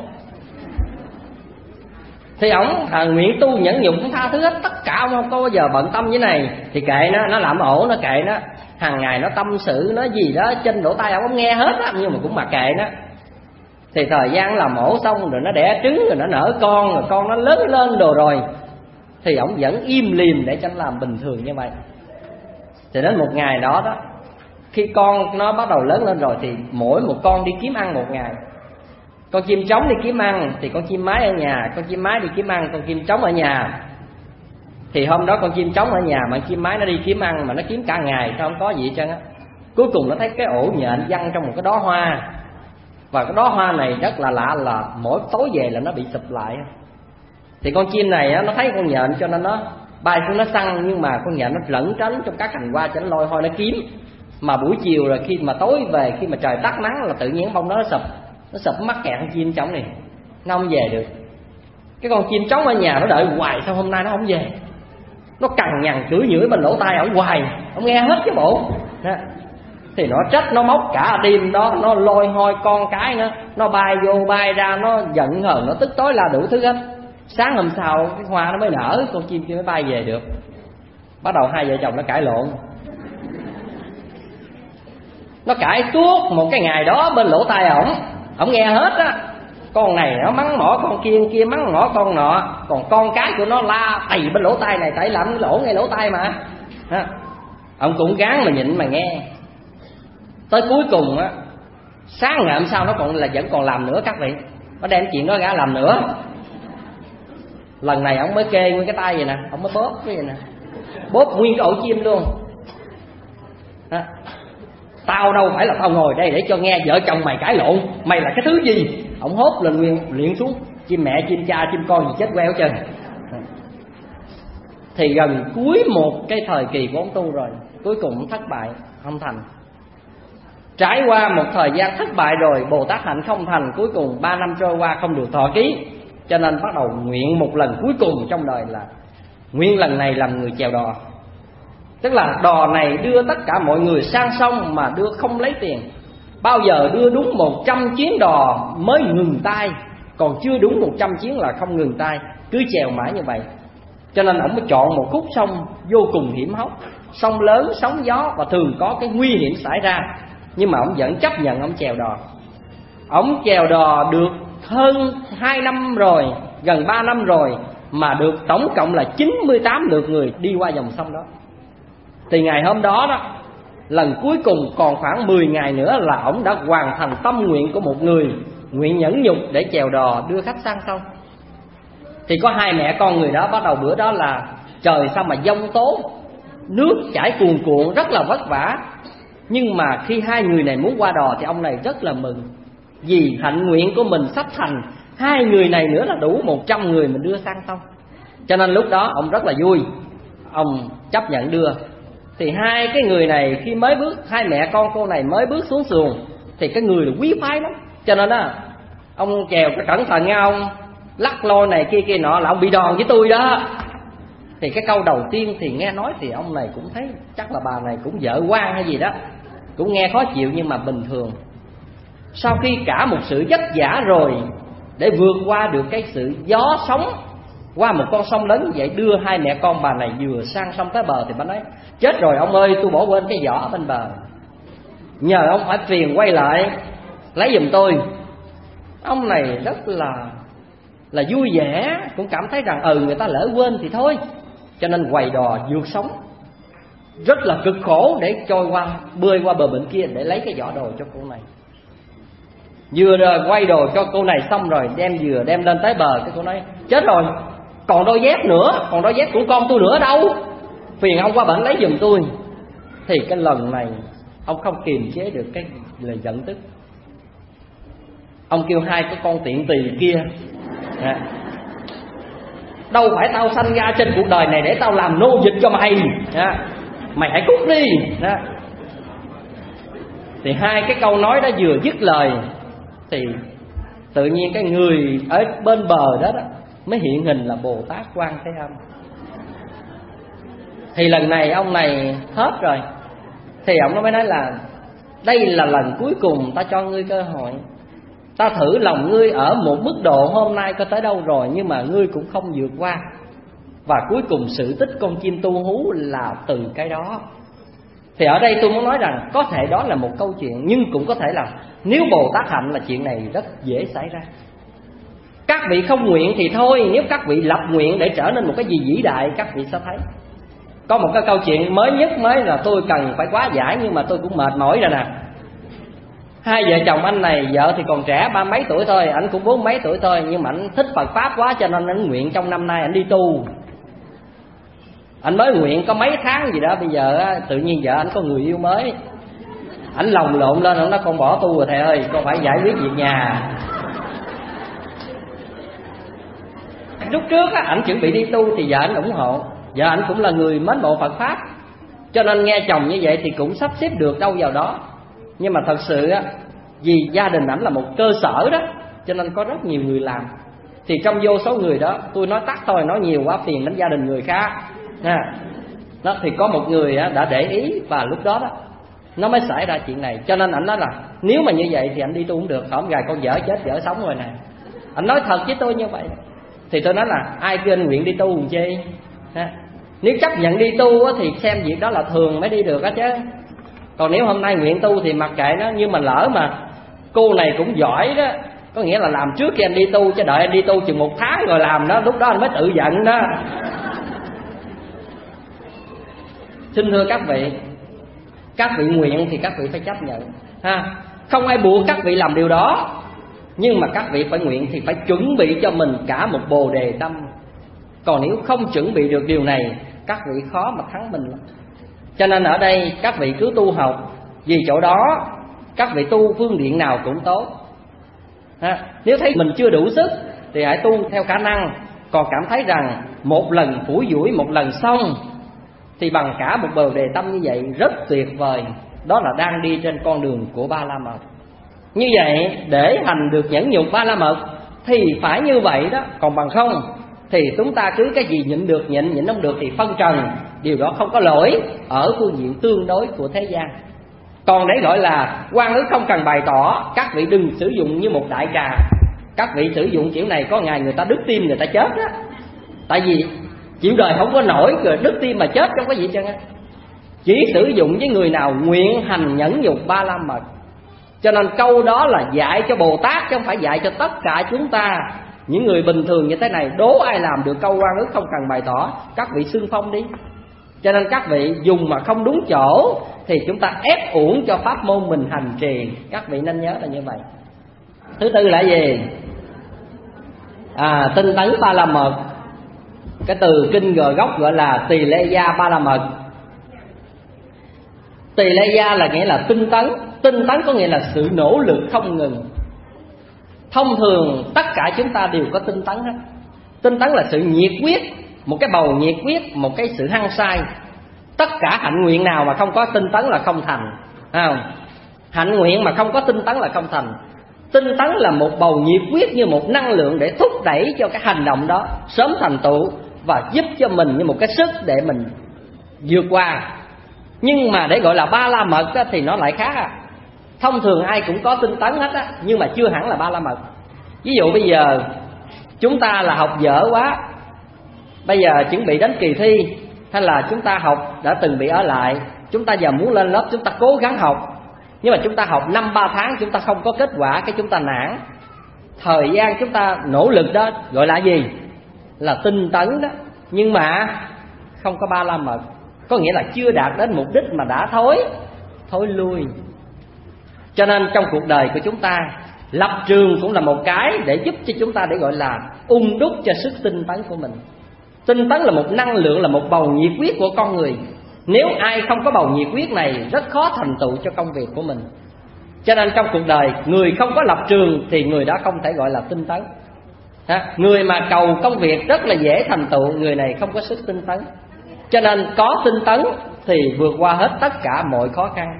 Thì ổng à, nguyện tu nhẫn nhục cũng tha thứ hết, tất cả ông không có bao giờ bận tâm với này. Thì kệ nó, nó làm ổ nó kệ nó, hàng ngày nó tâm sự nó gì đó trên lỗ tai ông không nghe hết á, nhưng mà cũng mặc kệ nó. Thì thời gian làm ổ xong rồi nó đẻ trứng, rồi nó nở con, rồi con nó lớn lên đồ rồi, thì ổng vẫn im lìm để cho nó làm bình thường như vậy. Thì đến một ngày đó đó, khi con nó bắt đầu lớn lên rồi thì mỗi một con đi kiếm ăn một ngày. Con chim trống đi kiếm ăn thì con chim mái ở nhà, con chim mái đi kiếm ăn, con chim trống ở nhà. Thì hôm đó con chim trống ở nhà mà chim mái nó đi kiếm ăn mà nó kiếm cả ngày sao không có gì hết trơn á. Cuối cùng nó thấy cái ổ nhện văng trong một cái đóa hoa, và cái đóa hoa này rất là lạ là mỗi tối về là nó bị sụp lại. Thì con chim này á, nó thấy con nhện cho nên nó bay xuống nó săn, nhưng mà con nhện nó lẩn tránh trong các cành hoa cho nó lôi hôi nó kiếm. Mà buổi chiều rồi khi mà tối về, khi mà trời tắt nắng là tự nhiên bông đó nó sụp, nó sụp mắc kẹt con chim trống này, nó không về được. Cái con chim trống ở nhà nó đợi hoài, sao hôm nay nó không về? Nó cằn nhằn chửi nhửi bên lỗ tai ổng hoài, không nghe hết cái bộ đó. Thì nó trách, nó móc cả đêm đó, nó lôi hôi con cái nữa, nó bay vô bay ra, nó giận hờn, nó tức tối là đủ thứ hết. Sáng hôm sau cái hoa nó mới nở, con chim kia mới bay về được. Bắt đầu hai vợ chồng nó cãi lộn. Nó cãi suốt một cái ngày đó bên lỗ tai ổng, ổng nghe hết á. Con này nó mắng mỏ con kia, kia mắng mỏ con nọ, còn con cái của nó la tày bên lỗ tai này, tại làm cái lỗ ngay lỗ tai mà. Ha. Ông cũng gán mà nhịn mà nghe. Tới cuối cùng á, sáng ngày hôm sau nó còn là vẫn còn làm nữa các vị. Nó đem chuyện đó ra làm nữa. Lần này ông mới kê nguyên cái tay vậy nè, ông mới bóp cái vậy nè, bóp nguyên cái ổ chim luôn. Ha. Tao đâu phải là tao ngồi đây để cho nghe vợ chồng mày cãi lộn, mày là cái thứ gì? Ông hốt lên nguyên luyện xuống, chim mẹ, chim cha, chim con gì chết queo chân. Thì gần cuối một cái thời kỳ của ông tu rồi, cuối cùng thất bại, không thành. Trải qua một thời gian thất bại rồi, Bồ Tát hạnh không thành, cuối cùng ba năm trôi qua không được thọ ký. Cho nên bắt đầu nguyện một lần cuối cùng trong đời là nguyện lần này làm người chèo đò. Tức là đò này đưa tất cả mọi người sang sông mà đưa không lấy tiền. Bao giờ đưa đúng một trăm chuyến đò mới ngừng tay, còn chưa đúng một trăm chuyến là không ngừng tay, cứ chèo mãi như vậy. Cho nên ông mới chọn một khúc sông vô cùng hiểm hóc, sông lớn, sóng gió và thường có cái nguy hiểm xảy ra. Nhưng mà ông vẫn chấp nhận ông chèo đò. Ông chèo đò được hơn hai năm rồi, gần ba năm rồi, mà được tổng cộng là chín mươi tám lượt người đi qua dòng sông đó. Thì ngày hôm đó đó, lần cuối cùng còn khoảng mười ngày nữa là ông đã hoàn thành tâm nguyện của một người, nguyện nhẫn nhục để chèo đò đưa khách sang sông. Thì có hai mẹ con người đó bắt đầu bữa đó là trời sao mà giông tố, nước chảy cuồn cuộn rất là vất vả. Nhưng mà khi hai người này muốn qua đò thì ông này rất là mừng, vì hạnh nguyện của mình sắp thành, hai người này nữa là đủ một trăm người mình đưa sang sông. Cho nên lúc đó ông rất là vui, ông chấp nhận đưa. Thì hai cái người này khi mới bước, hai mẹ con cô này mới bước xuống xuồng thì cái người là quý phái lắm. Cho nên á, ông chèo cái cẩn thận nha, ông lắc lôi này kia kia nọ là ông bị đòn với tôi đó. Thì cái câu đầu tiên thì nghe nói thì ông này cũng thấy chắc là bà này cũng vợ quan hay gì đó, cũng nghe khó chịu nhưng mà bình thường. Sau khi cả một sự vất vả rồi để vượt qua được cái sự gió sóng, qua một con sông lớn như vậy, đưa hai mẹ con bà này vừa sang sông tới bờ thì bà nói: chết rồi ông ơi, tôi bỏ quên cái giỏ ở bên bờ, nhờ ông phải phiền quay lại lấy giùm tôi. Ông này rất là là vui vẻ, cũng cảm thấy rằng ừ người ta lỡ quên thì thôi, cho nên quầy đò vượt sóng rất là cực khổ để trôi qua, bơi qua bờ bên kia để lấy cái giỏ đồ cho cô này. Vừa rồi quay đồ cho cô này xong rồi, đem vừa đem lên tới bờ, cái cô nói chết rồi, còn đôi dép nữa, còn đôi dép của con tôi nữa đâu, phiền ông qua bển lấy giùm tôi. Thì cái lần này ông không kiềm chế được cái lời giận tức, ông kêu hai cái con tiện tỳ kia, à, đâu phải tao sanh ra trên cuộc đời này để tao làm nô dịch cho mày, à, mày hãy cút đi. À. Thì hai cái câu nói đó vừa dứt lời thì tự nhiên cái người ở bên bờ đó, đó mới hiện hình là Bồ Tát Quan Thế Âm. Thì lần này ông này hết rồi, thì ông mới nói là đây là lần cuối cùng ta cho ngươi cơ hội, ta thử lòng ngươi ở một mức độ hôm nay có tới đâu rồi, nhưng mà ngươi cũng không vượt qua. Và cuối cùng sự tích con chim tu hú là từ cái đó. Thì ở đây tôi muốn nói rằng có thể đó là một câu chuyện, nhưng cũng có thể là nếu Bồ Tát hạnh là chuyện này rất dễ xảy ra. Các vị không nguyện thì thôi, nếu các vị lập nguyện để trở nên một cái gì vĩ đại, các vị sẽ thấy. Có một cái câu chuyện mới nhất mới là tôi cần phải quá giải, nhưng mà tôi cũng mệt mỏi rồi nè. Hai vợ chồng anh này, vợ thì còn trẻ ba mấy tuổi thôi, ảnh cũng bốn mấy tuổi thôi, nhưng mà ảnh thích Phật Pháp quá cho nên ảnh nguyện trong năm nay ảnh đi tu. Anh mới nguyện có mấy tháng gì đó, bây giờ tự nhiên vợ anh có người yêu mới, ảnh lồng lộn lên, ảnh nói con bỏ tu rồi thầy ơi, con phải giải quyết việc nhà. Lúc trước á, ảnh chuẩn bị đi tu thì vợ ảnh ủng hộ, vợ ảnh cũng là người mến mộ Phật Pháp, cho nên nghe chồng như vậy thì cũng sắp xếp được đâu vào đó. Nhưng mà thật sự á, vì gia đình ảnh là một cơ sở đó, cho nên có rất nhiều người làm. Thì trong vô số người đó, tôi nói tắt thôi, nói nhiều quá phiền đến gia đình người khác. À, đó thì có một người á, đã để ý, và lúc đó đó nó mới xảy ra chuyện này. Cho nên ảnh nói là nếu mà như vậy thì anh đi tu cũng được, không gài con vợ chết vợ sống rồi nè. Anh nói thật với tôi như vậy. Thì tôi nói là ai kêu anh nguyện đi tu làm chi, à, nếu chấp nhận đi tu á, thì xem việc đó là thường mới đi được á chứ. Còn nếu hôm nay nguyện tu thì mặc kệ nó. Nhưng mà lỡ mà cô này cũng giỏi đó, có nghĩa là làm trước khi anh đi tu, chứ đợi anh đi tu chừng một tháng rồi làm đó, lúc đó anh mới tự giận đó. Xin thưa các vị, các vị nguyện thì các vị phải chấp nhận ha. Không ai buộc các vị làm điều đó, nhưng mà các vị phải nguyện thì phải chuẩn bị cho mình cả một bồ đề tâm. Còn nếu không chuẩn bị được điều này, các vị khó mà thắng mình lắm. Cho nên ở đây các vị cứ tu học, vì chỗ đó các vị tu phương điện nào cũng tốt ha. Nếu thấy mình chưa đủ sức thì hãy tu theo khả năng. Còn cảm thấy rằng một lần phủi dũi, một lần xong, thì bằng cả một bồ đề tâm như vậy rất tuyệt vời. Đó là đang đi trên con đường của Ba La Mật. Như vậy để hành được nhẫn nhục Ba La Mật thì phải như vậy đó. Còn bằng không thì chúng ta cứ cái gì nhịn được nhịn, nhịn không được thì phân trần. Điều đó không có lỗi ở phương diện tương đối của thế gian. Còn để gọi là quan ức không cần bày tỏ, các vị đừng sử dụng như một đại trà. Các vị sử dụng kiểu này có ngày người ta đứt tim người ta chết á. Tại vì chịu đời không có nổi rồi đứt tim mà chết không có gì chứ. Chỉ sử dụng với người nào nguyện hành nhẫn nhục Ba La Mật. Cho nên câu đó là dạy cho Bồ Tát, chứ không phải dạy cho tất cả chúng ta. Những người bình thường như thế này, đố ai làm được câu quan ức không cần bày tỏ, các vị xưng phong đi. Cho nên các vị dùng mà không đúng chỗ thì chúng ta ép uổng cho pháp môn mình hành trì. Các vị nên nhớ là như vậy. Thứ tư là gì? À, tinh tấn Ba La Mật. Cái từ kinh gờ gốc gọi là Tỳ Lê Gia Ba La Mật. Tỳ Lê Gia là nghĩa là tinh tấn. Tinh tấn có nghĩa là sự nỗ lực không ngừng. Thông thường tất cả chúng ta đều có tinh tấn hết. Tinh tấn là sự nhiệt quyết, một cái bầu nhiệt quyết, một cái sự hăng say. Tất cả hạnh nguyện nào mà không có tinh tấn là không thành, không? Hạnh nguyện mà không có tinh tấn là không thành. Tinh tấn là một bầu nhiệt quyết, như một năng lượng để thúc đẩy cho cái hành động đó sớm thành tựu, và giúp cho mình như một cái sức để mình vượt qua. Nhưng mà để gọi là Ba La Mật á, thì nó lại khác à. Thông thường ai cũng có tinh tấn hết á, nhưng mà chưa hẳn là Ba La Mật. Ví dụ bây giờ chúng ta là học dở quá, bây giờ chuẩn bị đến kỳ thi, hay là chúng ta học đã từng bị ở lại, chúng ta giờ muốn lên lớp, chúng ta cố gắng học, nhưng mà chúng ta học năm ba tháng chúng ta không có kết quả, cái chúng ta nản. Thời gian chúng ta nỗ lực đó gọi là gì? Là tinh tấn đó. Nhưng mà không có Ba La Mật, có nghĩa là chưa đạt đến mục đích mà đã thối thối lui. Cho nên trong cuộc đời của chúng ta Lập trường cũng là một cái để giúp cho chúng ta để gọi là ung đúc cho sức tinh tấn của mình. Tinh tấn là một năng lượng, là một bầu nhiệt huyết của con người. Nếu ai không có bầu nhiệt huyết này, rất khó thành tựu cho công việc của mình. Cho nên trong cuộc đời, người không có lập trường thì người đó không thể gọi là tinh tấn. Người mà cầu công việc rất là dễ thành tựu, người này không có sức tinh tấn. Cho nên có tinh tấn thì vượt qua hết tất cả mọi khó khăn.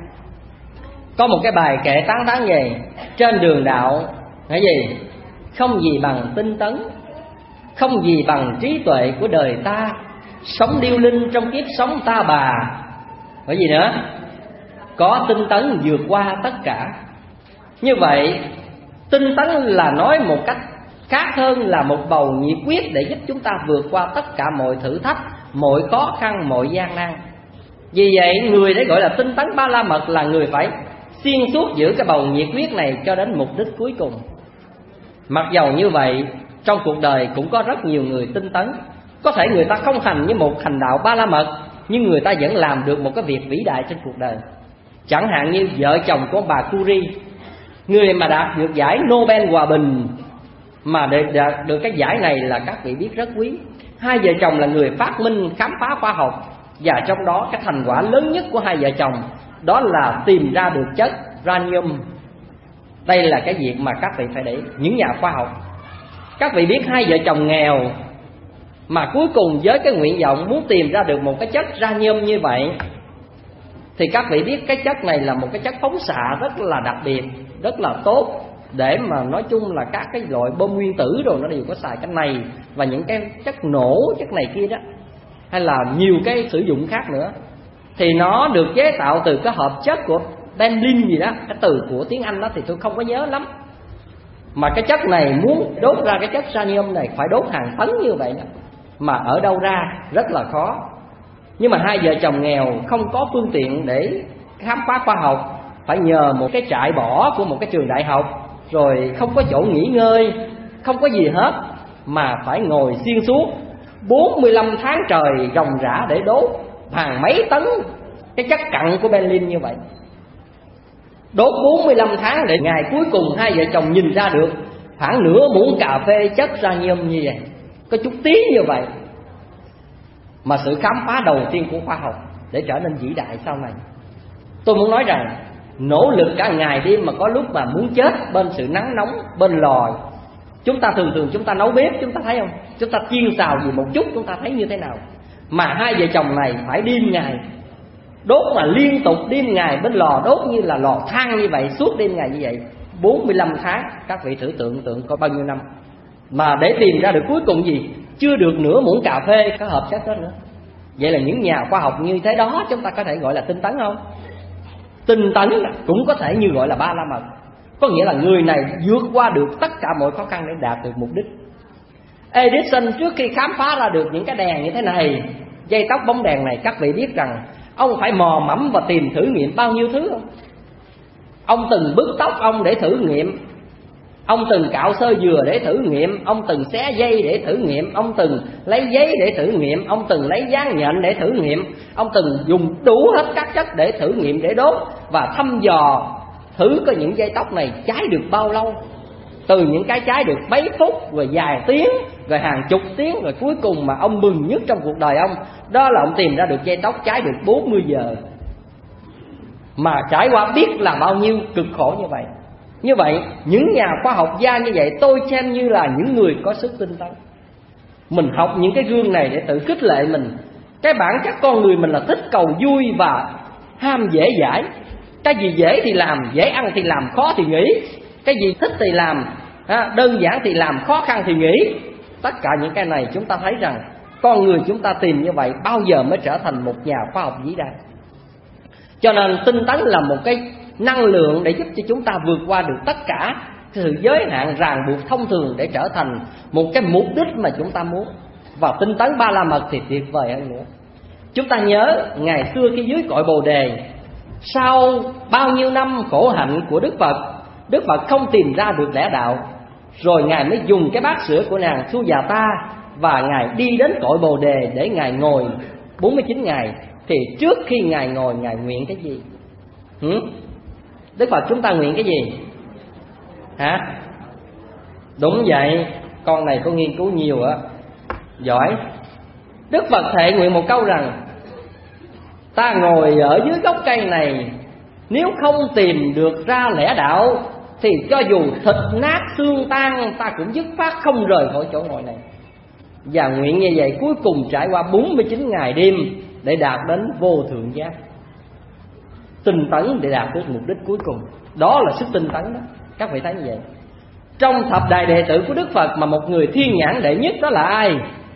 Có một cái bài kệ tán tán về trên đường đạo, cái gì? Không gì bằng tinh tấn, không gì bằng trí tuệ của đời ta, sống điêu linh trong kiếp sống ta bà. Cái gì nữa? Có tinh tấn vượt qua tất cả. Như vậy tinh tấn là nói một cách khác hơn là một bầu nhiệt huyết để giúp chúng ta vượt qua tất cả mọi thử thách, mọi khó khăn, mọi gian nan. Vì vậy người để gọi là tinh tấn Ba La Mật là người phải xuyên suốt giữ cái bầu nhiệt huyết này cho đến mục đích cuối cùng. Mặc dầu như vậy, trong cuộc đời cũng có rất nhiều người tinh tấn. Có thể người ta không hành như một hành đạo Ba La Mật, nhưng người ta vẫn làm được một cái việc vĩ đại trên cuộc đời. Chẳng hạn như vợ chồng của bà Curie, người mà đạt được giải Nobel Hòa Bình, mà để đạt được cái giải này là các vị biết rất quý. Hai vợ chồng là người phát minh khám phá khoa học, và trong đó cái thành quả lớn nhất của hai vợ chồng đó là tìm ra được chất radium. Đây là cái việc mà các vị phải để những nhà khoa học. Các vị biết hai vợ chồng nghèo mà cuối cùng với cái nguyện vọng muốn tìm ra được một cái chất radium như vậy, thì các vị biết cái chất này là một cái chất phóng xạ rất là đặc biệt, rất là tốt, để mà nói chung là các cái loại bom nguyên tử rồi nó đều có xài cái này, và những cái chất nổ, chất này kia đó, hay là nhiều cái sử dụng khác nữa. Thì nó được chế tạo từ cái hợp chất của benzene gì đó, cái từ của tiếng Anh đó thì tôi không có nhớ lắm. Mà cái chất này muốn đốt ra cái chất radium này phải đốt hàng tấn như vậy đó, mà ở đâu ra rất là khó. Nhưng mà hai vợ chồng nghèo không có phương tiện để khám phá khoa học, phải nhờ một cái trại bỏ của một cái trường đại học, rồi không có chỗ nghỉ ngơi, không có gì hết, mà phải ngồi xuyên suốt bốn mươi lăm tháng trời ròng rã để đốt hàng mấy tấn cái chất cặn của benzene như vậy. Đốt bốn mươi lăm tháng để ngày cuối cùng hai vợ chồng nhìn ra được khoảng nửa muỗng cà phê chất radium như vậy, có chút tí như vậy. Mà sự khám phá đầu tiên của khoa học để trở nên vĩ đại sau này. Tôi muốn nói rằng nỗ lực cả ngày đêm mà có lúc mà muốn chết bên sự nắng nóng, bên lò. Chúng ta thường thường chúng ta nấu bếp, chúng ta thấy không? Chúng ta chiên xào gì một chút chúng ta thấy như thế nào. Mà hai vợ chồng này phải đêm ngày đốt mà liên tục đêm ngày bên lò đốt như là lò than như vậy, suốt đêm ngày như vậy bốn mươi lăm tháng. Các vị thử tưởng tượng có bao nhiêu năm mà để tìm ra được cuối cùng gì? Chưa được nửa muỗng cà phê có hợp chất đó nữa. Vậy là những nhà khoa học như thế đó chúng ta có thể gọi là tinh tấn không? Tinh tấn cũng có thể như gọi là Ba La Mật. Có nghĩa là người này vượt qua được tất cả mọi khó khăn để đạt được mục đích. Edison trước khi khám phá ra được những cái đèn như thế này, dây tóc bóng đèn này, các vị biết rằng ông phải mò mẫm và tìm thử nghiệm bao nhiêu thứ không? Ông từng bứt tóc ông để thử nghiệm, ông từng cạo sơ dừa để thử nghiệm, ông từng xé dây để thử nghiệm, ông từng lấy giấy để thử nghiệm, ông từng lấy dán nhện để thử nghiệm, ông từng dùng đủ hết các chất để thử nghiệm, để đốt và thăm dò thử coi những dây tóc này cháy được bao lâu. Từ những cái cháy được mấy phút, rồi vài tiếng, rồi hàng chục tiếng, rồi cuối cùng mà ông mừng nhất trong cuộc đời ông, đó là ông tìm ra được dây tóc cháy được bốn mươi giờ. Mà trải qua biết là bao nhiêu cực khổ như vậy. Như vậy, những nhà khoa học gia như vậy tôi xem như là những người có sức tinh tấn. Mình học những cái gương này để tự khích lệ mình. Cái bản chất con người mình là thích cầu vui và ham dễ dãi. Cái gì dễ thì làm, dễ ăn thì làm, khó thì nghỉ. Cái gì thích thì làm, đơn giản thì làm, khó khăn thì nghỉ. Tất cả những cái này chúng ta thấy rằng con người chúng ta tìm như vậy bao giờ mới trở thành một nhà khoa học vĩ đại. Cho nên tinh tấn là một cái năng lượng để giúp cho chúng ta vượt qua được tất cả sự giới hạn ràng buộc thông thường để trở thành một cái mục đích mà chúng ta muốn. Và tinh tấn Ba La Mật thì tuyệt vời hơn nữa. Chúng ta nhớ ngày xưa khi dưới cội Bồ Đề, sau bao nhiêu năm khổ hạnh của Đức Phật, Đức Phật không tìm ra được lẽ đạo, rồi Ngài mới dùng cái bát sữa của nàng Sujata và Ngài đi đến cội Bồ Đề để Ngài ngồi bốn mươi chín ngày. Thì trước khi Ngài ngồi, Ngài nguyện cái gì? Hử? Đức Phật chúng ta nguyện cái gì? Hả? Đúng vậy, con này có nghiên cứu nhiều á, giỏi. Đức Phật thệ nguyện một câu rằng: ta ngồi ở dưới gốc cây này, nếu không tìm được ra lẽ đạo thì cho dù thịt nát xương tan, ta cũng dứt khoát không rời khỏi chỗ ngồi này. Và nguyện như vậy cuối cùng trải qua bốn mươi chín ngày đêm để đạt đến vô thượng giác. Tinh tấn để đạt được mục đích cuối cùng. Đó là sức tinh tấn đó. Các vị thấy như vậy. Trong thập đại đệ tử của Đức Phật mà một người thiên nhãn đệ nhất đó là ai?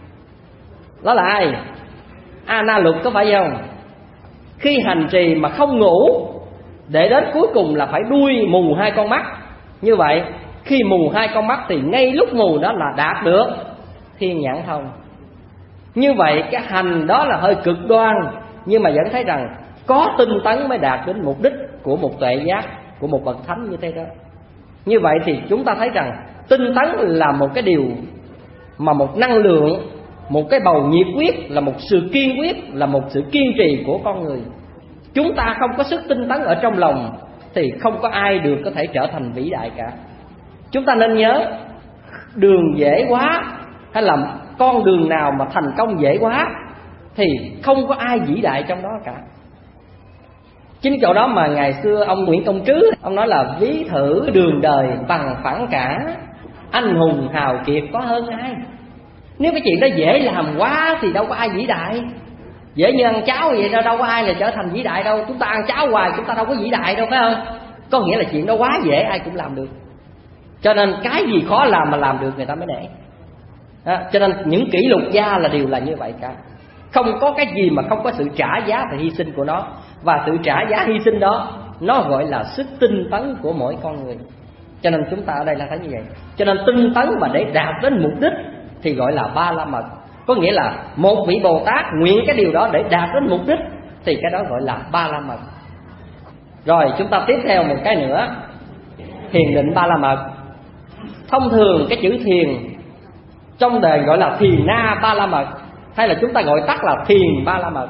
Đó là ai? A Na Luật, có phải không? Khi hành trì mà không ngủ, để đến cuối cùng là phải đuôi mù hai con mắt. Như vậy khi mù hai con mắt thì ngay lúc mù đó là đạt được thiên nhãn thông. Như vậy cái hành đó là hơi cực đoan, nhưng mà vẫn thấy rằng có tinh tấn mới đạt đến mục đích của một tuệ giác, của một bậc thánh như thế đó. Như vậy thì chúng ta thấy rằng tinh tấn là một cái điều mà một năng lượng, một cái bầu nhiệt quyết, là một sự kiên quyết, là một sự kiên trì của con người. Chúng ta không có sức tinh tấn ở trong lòng thì không có ai được có thể trở thành vĩ đại cả. Chúng ta nên nhớ, đường dễ quá hay là con đường nào mà thành công dễ quá thì không có ai vĩ đại trong đó cả. Chính chỗ đó mà ngày xưa ông Nguyễn Công Trứ, ông nói là ví thử đường đời bằng phẳng cả, anh hùng hào kiệt có hơn ai. Nếu cái chuyện đó dễ làm quá thì đâu có ai vĩ đại. Dễ như ăn cháo vậy đâu, đâu có ai là trở thành vĩ đại đâu. Chúng ta ăn cháo hoài chúng ta đâu có vĩ đại đâu, phải không? Có nghĩa là chuyện đó quá dễ ai cũng làm được. Cho nên cái gì khó làm mà làm được người ta mới để đó. Cho nên những kỷ lục gia là đều là như vậy cả. Không có cái gì mà không có sự trả giá và hy sinh của nó. Và sự trả giá hy sinh đó nó gọi là sức tinh tấn của mỗi con người. Cho nên chúng ta ở đây là thấy như vậy. Cho nên tinh tấn mà để đạt đến mục đích thì gọi là ba la mật. Có nghĩa là một vị Bồ Tát nguyện cái điều đó để đạt đến mục đích thì cái đó gọi là ba la mật. Rồi chúng ta tiếp theo một cái nữa, thiền định ba la mật. Thông thường cái chữ thiền trong đời gọi là thiền na ba la mật, hay là chúng ta gọi tắt là thiền ba la mật.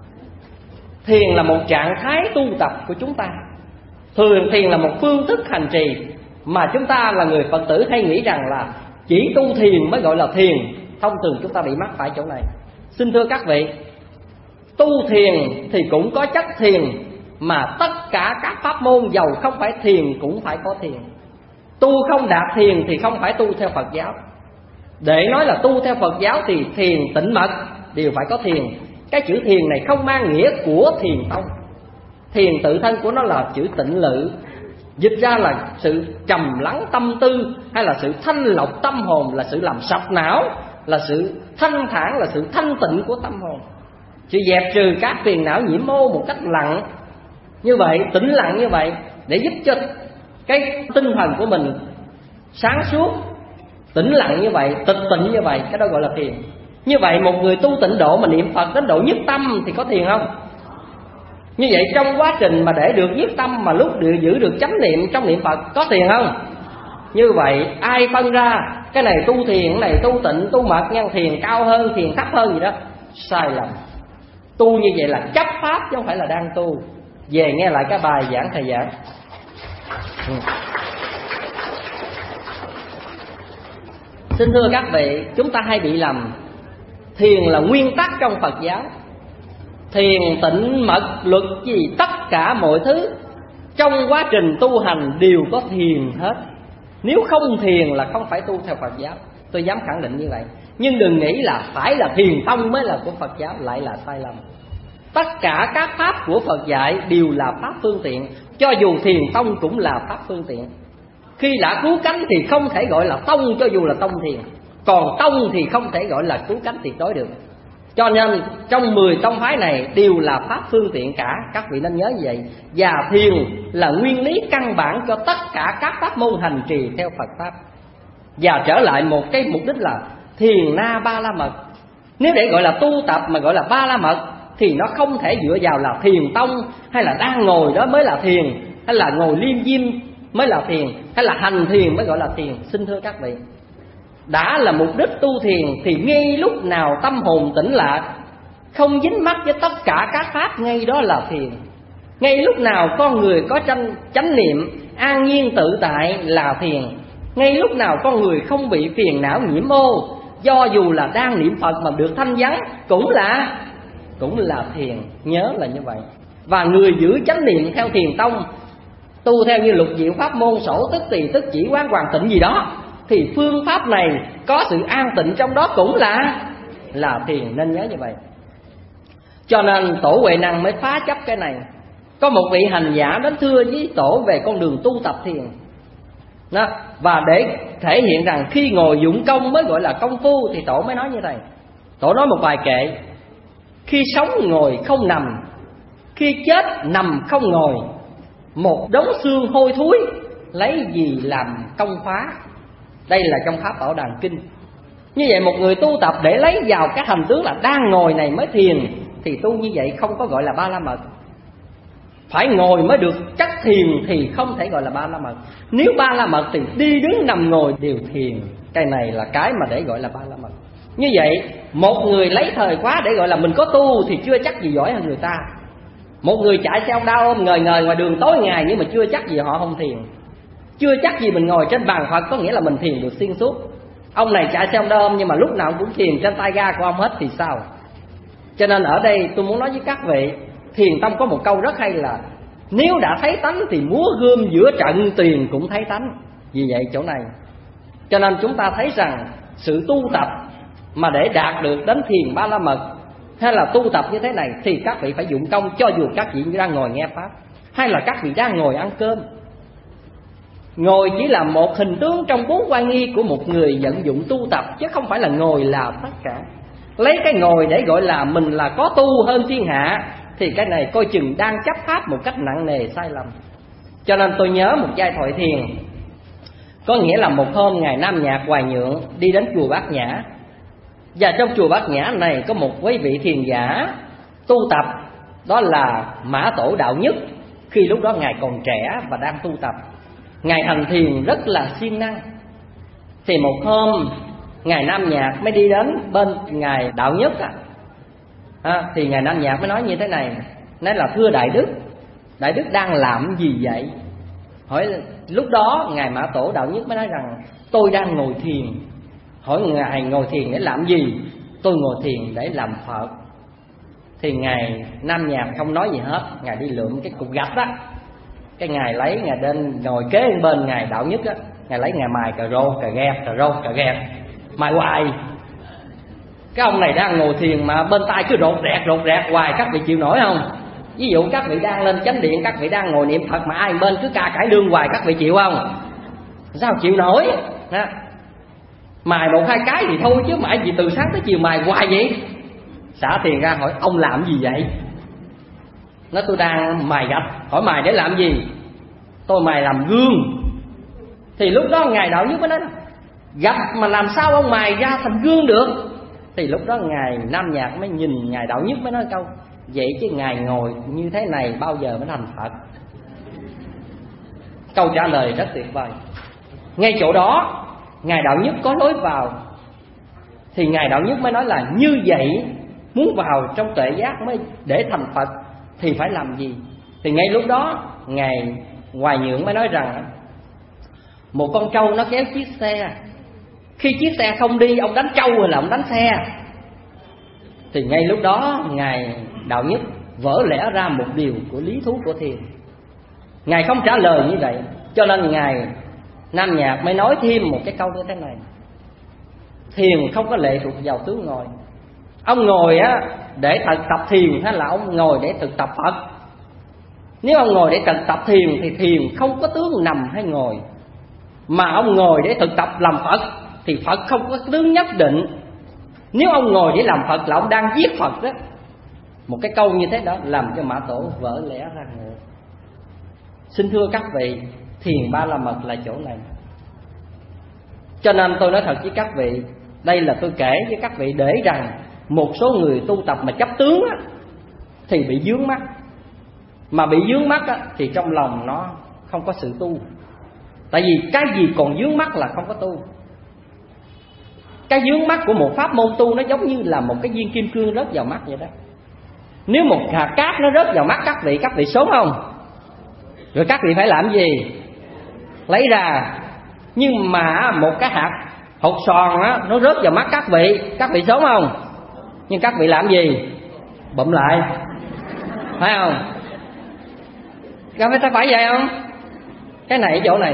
Thiền là một trạng thái tu tập của chúng ta. Thường thiền là một phương thức hành trì mà chúng ta là người Phật tử hay nghĩ rằng là chỉ tu thiền mới gọi là thiền. Thông thường chúng ta bị mắc phải chỗ này. Xin thưa các vị, tu thiền thì cũng có chất thiền, mà tất cả các pháp môn giàu không phải thiền cũng phải có thiền. Tu không đạt thiền thì không phải tu theo Phật giáo. Để nói là tu theo Phật giáo thì thiền tịnh mật đều phải có thiền. Cái chữ thiền này không mang nghĩa của thiền tông. Thiền tự thân của nó là chữ tịnh lự, dịch ra là sự trầm lắng tâm tư, hay là sự thanh lọc tâm hồn, là sự làm sạch não, là sự thanh thản, là sự thanh tịnh của tâm hồn. Sự dẹp trừ các phiền não nhiễm ô một cách lặng như vậy, tĩnh lặng như vậy, để giúp cho cái tinh thần của mình sáng suốt, tĩnh lặng như vậy, tịch tịnh như vậy, cái đó gọi là thiền. Như vậy một người tu tịnh độ mà niệm Phật đến độ nhất tâm thì có thiền không? Như vậy trong quá trình mà để được nhất tâm mà lúc được giữ được chánh niệm trong niệm Phật có thiền không? Như vậy ai phân ra cái này tu thiền, cái này tu tịnh, tu mật, nhân thiền cao hơn, thiền thấp hơn gì đó, sai lầm. Tu như vậy là chấp pháp chứ không phải là đang tu. Về nghe lại cái bài giảng thầy giảng. ừ. Xin thưa các vị, chúng ta hay bị lầm. Thiền là nguyên tắc trong Phật giáo. Thiền, tịnh, mật, luật gì, tất cả mọi thứ trong quá trình tu hành đều có thiền hết. Nếu không thiền là không phải tu theo Phật giáo. Tôi dám khẳng định như vậy. Nhưng đừng nghĩ là phải là thiền tông mới là của Phật giáo, lại là sai lầm. Tất cả các pháp của Phật dạy đều là pháp phương tiện. Cho dù thiền tông cũng là pháp phương tiện. Khi đã cứu cánh thì không thể gọi là tông, cho dù là tông thiền. Còn tông thì không thể gọi là cứu cánh tuyệt đối được. Cho nên trong mười tông phái này đều là pháp phương tiện cả. Các vị nên nhớ như vậy. Và thiền là nguyên lý căn bản cho tất cả các pháp môn hành trì theo Phật Pháp. Và trở lại một cái mục đích là thiền na ba la mật. Nếu để gọi là tu tập mà gọi là ba la mật thì nó không thể dựa vào là thiền tông, hay là đang ngồi đó mới là thiền, hay là ngồi liêm diêm mới là thiền, hay là hành thiền mới gọi là thiền. Xin thưa các vị, đã là mục đích tu thiền thì ngay lúc nào tâm hồn tĩnh lạc, không dính mắc với tất cả các pháp, ngay đó là thiền. Ngay lúc nào con người có chánh, chánh niệm, an nhiên tự tại là thiền. Ngay lúc nào con người không bị phiền não nhiễm ô, do dù là đang niệm Phật mà được thanh vắng, cũng là cũng là thiền. Nhớ là như vậy. Và người giữ chánh niệm theo thiền tông, tu theo như lục diệu pháp môn, sổ tức tỳ tức chỉ quán hoàn tịnh gì đó, thì phương pháp này có sự an tịnh trong đó cũng là là thiền. Nên nhớ như vậy. Cho nên Tổ Huệ Năng mới phá chấp cái này. Có một vị hành giả đến thưa với Tổ về con đường tu tập thiền đó. Và để thể hiện rằng khi ngồi dụng công mới gọi là công phu, thì Tổ mới nói như thế này. Tổ nói một bài kệ: khi sống ngồi không nằm, khi chết nằm không ngồi, một đống xương hôi thối, lấy gì làm công phá. Đây là trong Pháp Bảo Đàn Kinh. Như vậy một người tu tập để lấy vào cái hành tướng là đang ngồi này mới thiền, thì tu như vậy không có gọi là Ba La Mật. Phải ngồi mới được chắc thiền thì không thể gọi là Ba La Mật. Nếu Ba La Mật thì đi đứng nằm ngồi đều thiền. Cái này là cái mà để gọi là Ba La Mật. Như vậy một người lấy thời khóa để gọi là mình có tu thì chưa chắc gì giỏi hơn người ta. Một người chạy xe đau ôm ngời ngời ngoài đường tối ngày, nhưng mà chưa chắc gì họ không thiền. Chưa chắc gì mình ngồi trên bàn Phật có nghĩa là mình thiền được xuyên suốt. Ông này chạy xe ôm nhưng mà lúc nào cũng thiền trên tay ga của ông hết thì sao? Cho nên ở đây tôi muốn nói với các vị, thiền tông có một câu rất hay là: nếu đã thấy tánh thì múa gươm giữa trận tuyền cũng thấy tánh. Vì vậy chỗ này, cho nên chúng ta thấy rằng sự tu tập mà để đạt được đến thiền Ba La Mật, hay là tu tập như thế này, thì các vị phải dụng công. Cho dù các vị đang ngồi nghe Pháp, hay là các vị đang ngồi ăn cơm. Ngồi chỉ là một hình tướng trong bốn oai nghi của một người vận dụng tu tập, chứ không phải là ngồi là tất cả. Lấy cái ngồi để gọi là mình là có tu hơn thiên hạ, thì cái này coi chừng đang chấp pháp một cách nặng nề sai lầm. Cho nên tôi nhớ một giai thoại thiền. Có nghĩa là một hôm Ngài Nam Nhạc Hoài Nhượng đi đến chùa Bát Nhã. Và trong chùa Bát Nhã này có một quý vị thiền giả tu tập, đó là Mã Tổ Đạo Nhất. Khi lúc đó Ngài còn trẻ và đang tu tập, Ngài hành thiền rất là siêng năng. Thì một hôm Ngài Nam Nhạc mới đi đến bên Ngài Đạo Nhất à. À, thì Ngài Nam Nhạc mới nói như thế này, nói là: thưa Đại Đức, Đại Đức đang làm gì vậy? Hỏi lúc đó Ngài Mã Tổ Đạo Nhất mới nói rằng: tôi đang ngồi thiền. Hỏi Ngài ngồi thiền để làm gì? Tôi ngồi thiền để làm Phật. Thì Ngài Nam Nhạc không nói gì hết. Ngài đi lượm cái cục gạch đó, cái Ngài lấy, Ngài đến ngồi kế bên Ngài Đạo Nhất á, Ngài lấy Ngài mài cà rô cà ghét cà rô cà ghét mài hoài. Cái ông này đang ngồi thiền mà bên tai cứ rột rẹt rột rẹt hoài, các vị chịu nổi không? Ví dụ các vị đang lên chánh điện, các vị đang ngồi niệm Phật mà ai bên cứ ca cải lương hoài, các vị chịu không? Sao chịu nổi? Đó. Mài một hai cái thì thôi, chứ mãi gì từ sáng tới chiều mài hoài vậy? Xả tiền ra hỏi: ông làm gì vậy? Nói: tôi đang mài gạch. Hỏi: mài để làm gì? Tôi mài làm gương. Thì lúc đó Ngài Đạo Nhất mới nói: gạch mà làm sao ông mài ra thành gương được? Thì lúc đó Ngài Nam Nhạc mới nhìn Ngài Đạo Nhất mới nói câu: vậy chứ Ngài ngồi như thế này bao giờ mới thành Phật? Câu trả lời rất tuyệt vời. Ngay chỗ đó Ngài Đạo Nhất có lối vào. Thì Ngài Đạo Nhất mới nói là: như vậy muốn vào trong tuệ giác mới để thành Phật thì phải làm gì? Thì ngay lúc đó Ngài Hoài Nhượng mới nói rằng: một con trâu nó kéo chiếc xe, khi chiếc xe không đi, ông đánh trâu hay là ông đánh xe? Thì ngay lúc đó Ngài Đạo Nhất vỡ lẽ ra một điều của lý thú của thiền. Ngài không trả lời như vậy, cho nên Ngài Nam Nhạc mới nói thêm một cái câu như thế này: thiền không có lệ thuộc vào tướng ngồi. Ông ngồi á để thực tập thiền hay là ông ngồi để thực tập Phật? Nếu ông ngồi để thực tập thiền thì thiền không có tướng nằm hay ngồi. Mà ông ngồi để thực tập làm Phật thì Phật không có tướng nhất định. Nếu ông ngồi để làm Phật là ông đang giết Phật đó. Một cái câu như thế đó làm cho Mã Tổ vỡ lẽ ra ngược. Xin thưa các vị, thiền Ba La Mật là chỗ này. Cho nên tôi nói thật với các vị, đây là tôi kể với các vị để rằng một số người tu tập mà chấp tướng á, thì bị vướng mắc. Mà bị vướng mắc á, thì trong lòng nó không có sự tu. Tại vì cái gì còn vướng mắc là không có tu. Cái vướng mắc của một pháp môn tu nó giống như là một cái viên kim cương rớt vào mắt vậy đó. Nếu một hạt cát nó rớt vào mắt các vị, các vị sốt không? Rồi các vị phải làm gì? lấy ra. Nhưng mà một cái hạt hột xoàn á, nó rớt vào mắt các vị, các vị sống không? Nhưng các vị làm gì? Bụm lại, phải không? Các vị phải vậy không? Cái này ở chỗ này,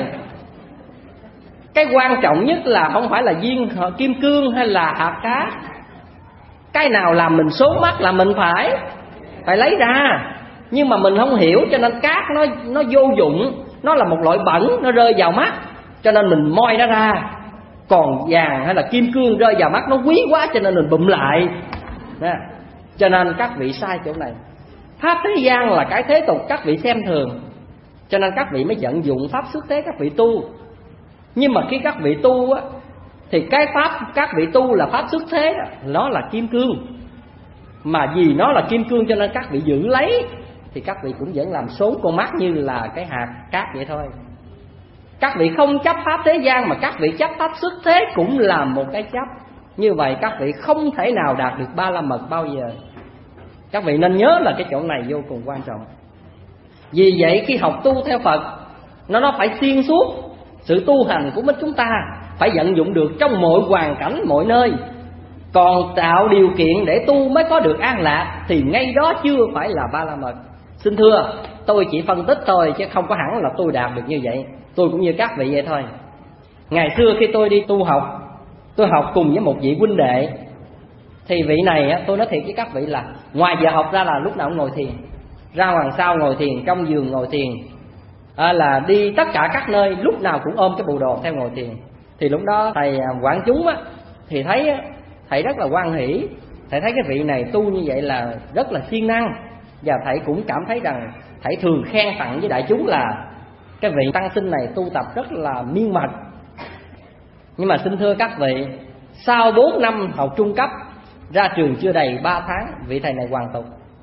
cái quan trọng nhất là không phải là viên kim cương hay là hạt cát. Cái nào làm mình sốt mắt là mình phải phải lấy ra. Nhưng mà mình không hiểu, cho nên cát nó nó vô dụng, nó là một loại bẩn, nó rơi vào mắt, cho nên mình moi nó ra. Còn vàng hay là kim cương rơi vào mắt nó quý quá, cho nên mình bụm lại. Đó. Cho nên các vị sai chỗ này. Pháp thế gian là cái thế tục các vị xem thường, cho nên các vị mới vận dụng pháp xuất thế các vị tu. Nhưng mà khi các vị tu á, thì cái pháp các vị tu là pháp xuất thế, nó là kim cương. Mà vì nó là kim cương cho nên các vị giữ lấy, thì các vị cũng vẫn làm xốn con mắt như là cái hạt cát vậy thôi. Các vị không chấp pháp thế gian mà các vị chấp pháp xuất thế cũng là một cái chấp. Như vậy các vị không thể nào đạt được ba la mật bao giờ. Các vị nên nhớ là cái chỗ này vô cùng quan trọng. Vì vậy khi học tu theo Phật, nó nó phải xuyên suốt. Sự tu hành của chúng ta phải vận dụng được trong mọi hoàn cảnh, mọi nơi. Còn tạo điều kiện để tu mới có được an lạc thì ngay đó chưa phải là ba la mật. Xin thưa, tôi chỉ phân tích thôi chứ không có hẳn là tôi đạt được như vậy. Tôi cũng như các vị vậy thôi. Ngày xưa khi tôi đi tu học, tôi học cùng với một vị huynh đệ. Thì vị này tôi nói thiệt với các vị là ngoài giờ học ra là lúc nào cũng ngồi thiền, ra ngoài sau ngồi thiền, trong giường ngồi thiền, à, là đi tất cả các nơi lúc nào cũng ôm cái bộ đồ theo ngồi thiền. Thì lúc đó thầy quản chúng á, thì thấy thầy rất là hoan hỷ. Thầy thấy cái vị này tu như vậy là rất là siêng năng. Và thầy cũng cảm thấy rằng thầy thường khen tặng với đại chúng là cái vị tăng sinh này tu tập rất là miên mật. Nhưng mà xin thưa các vị, sau bốn năm học trung cấp, ra trường chưa đầy ba tháng, vị thầy này hoàn tục.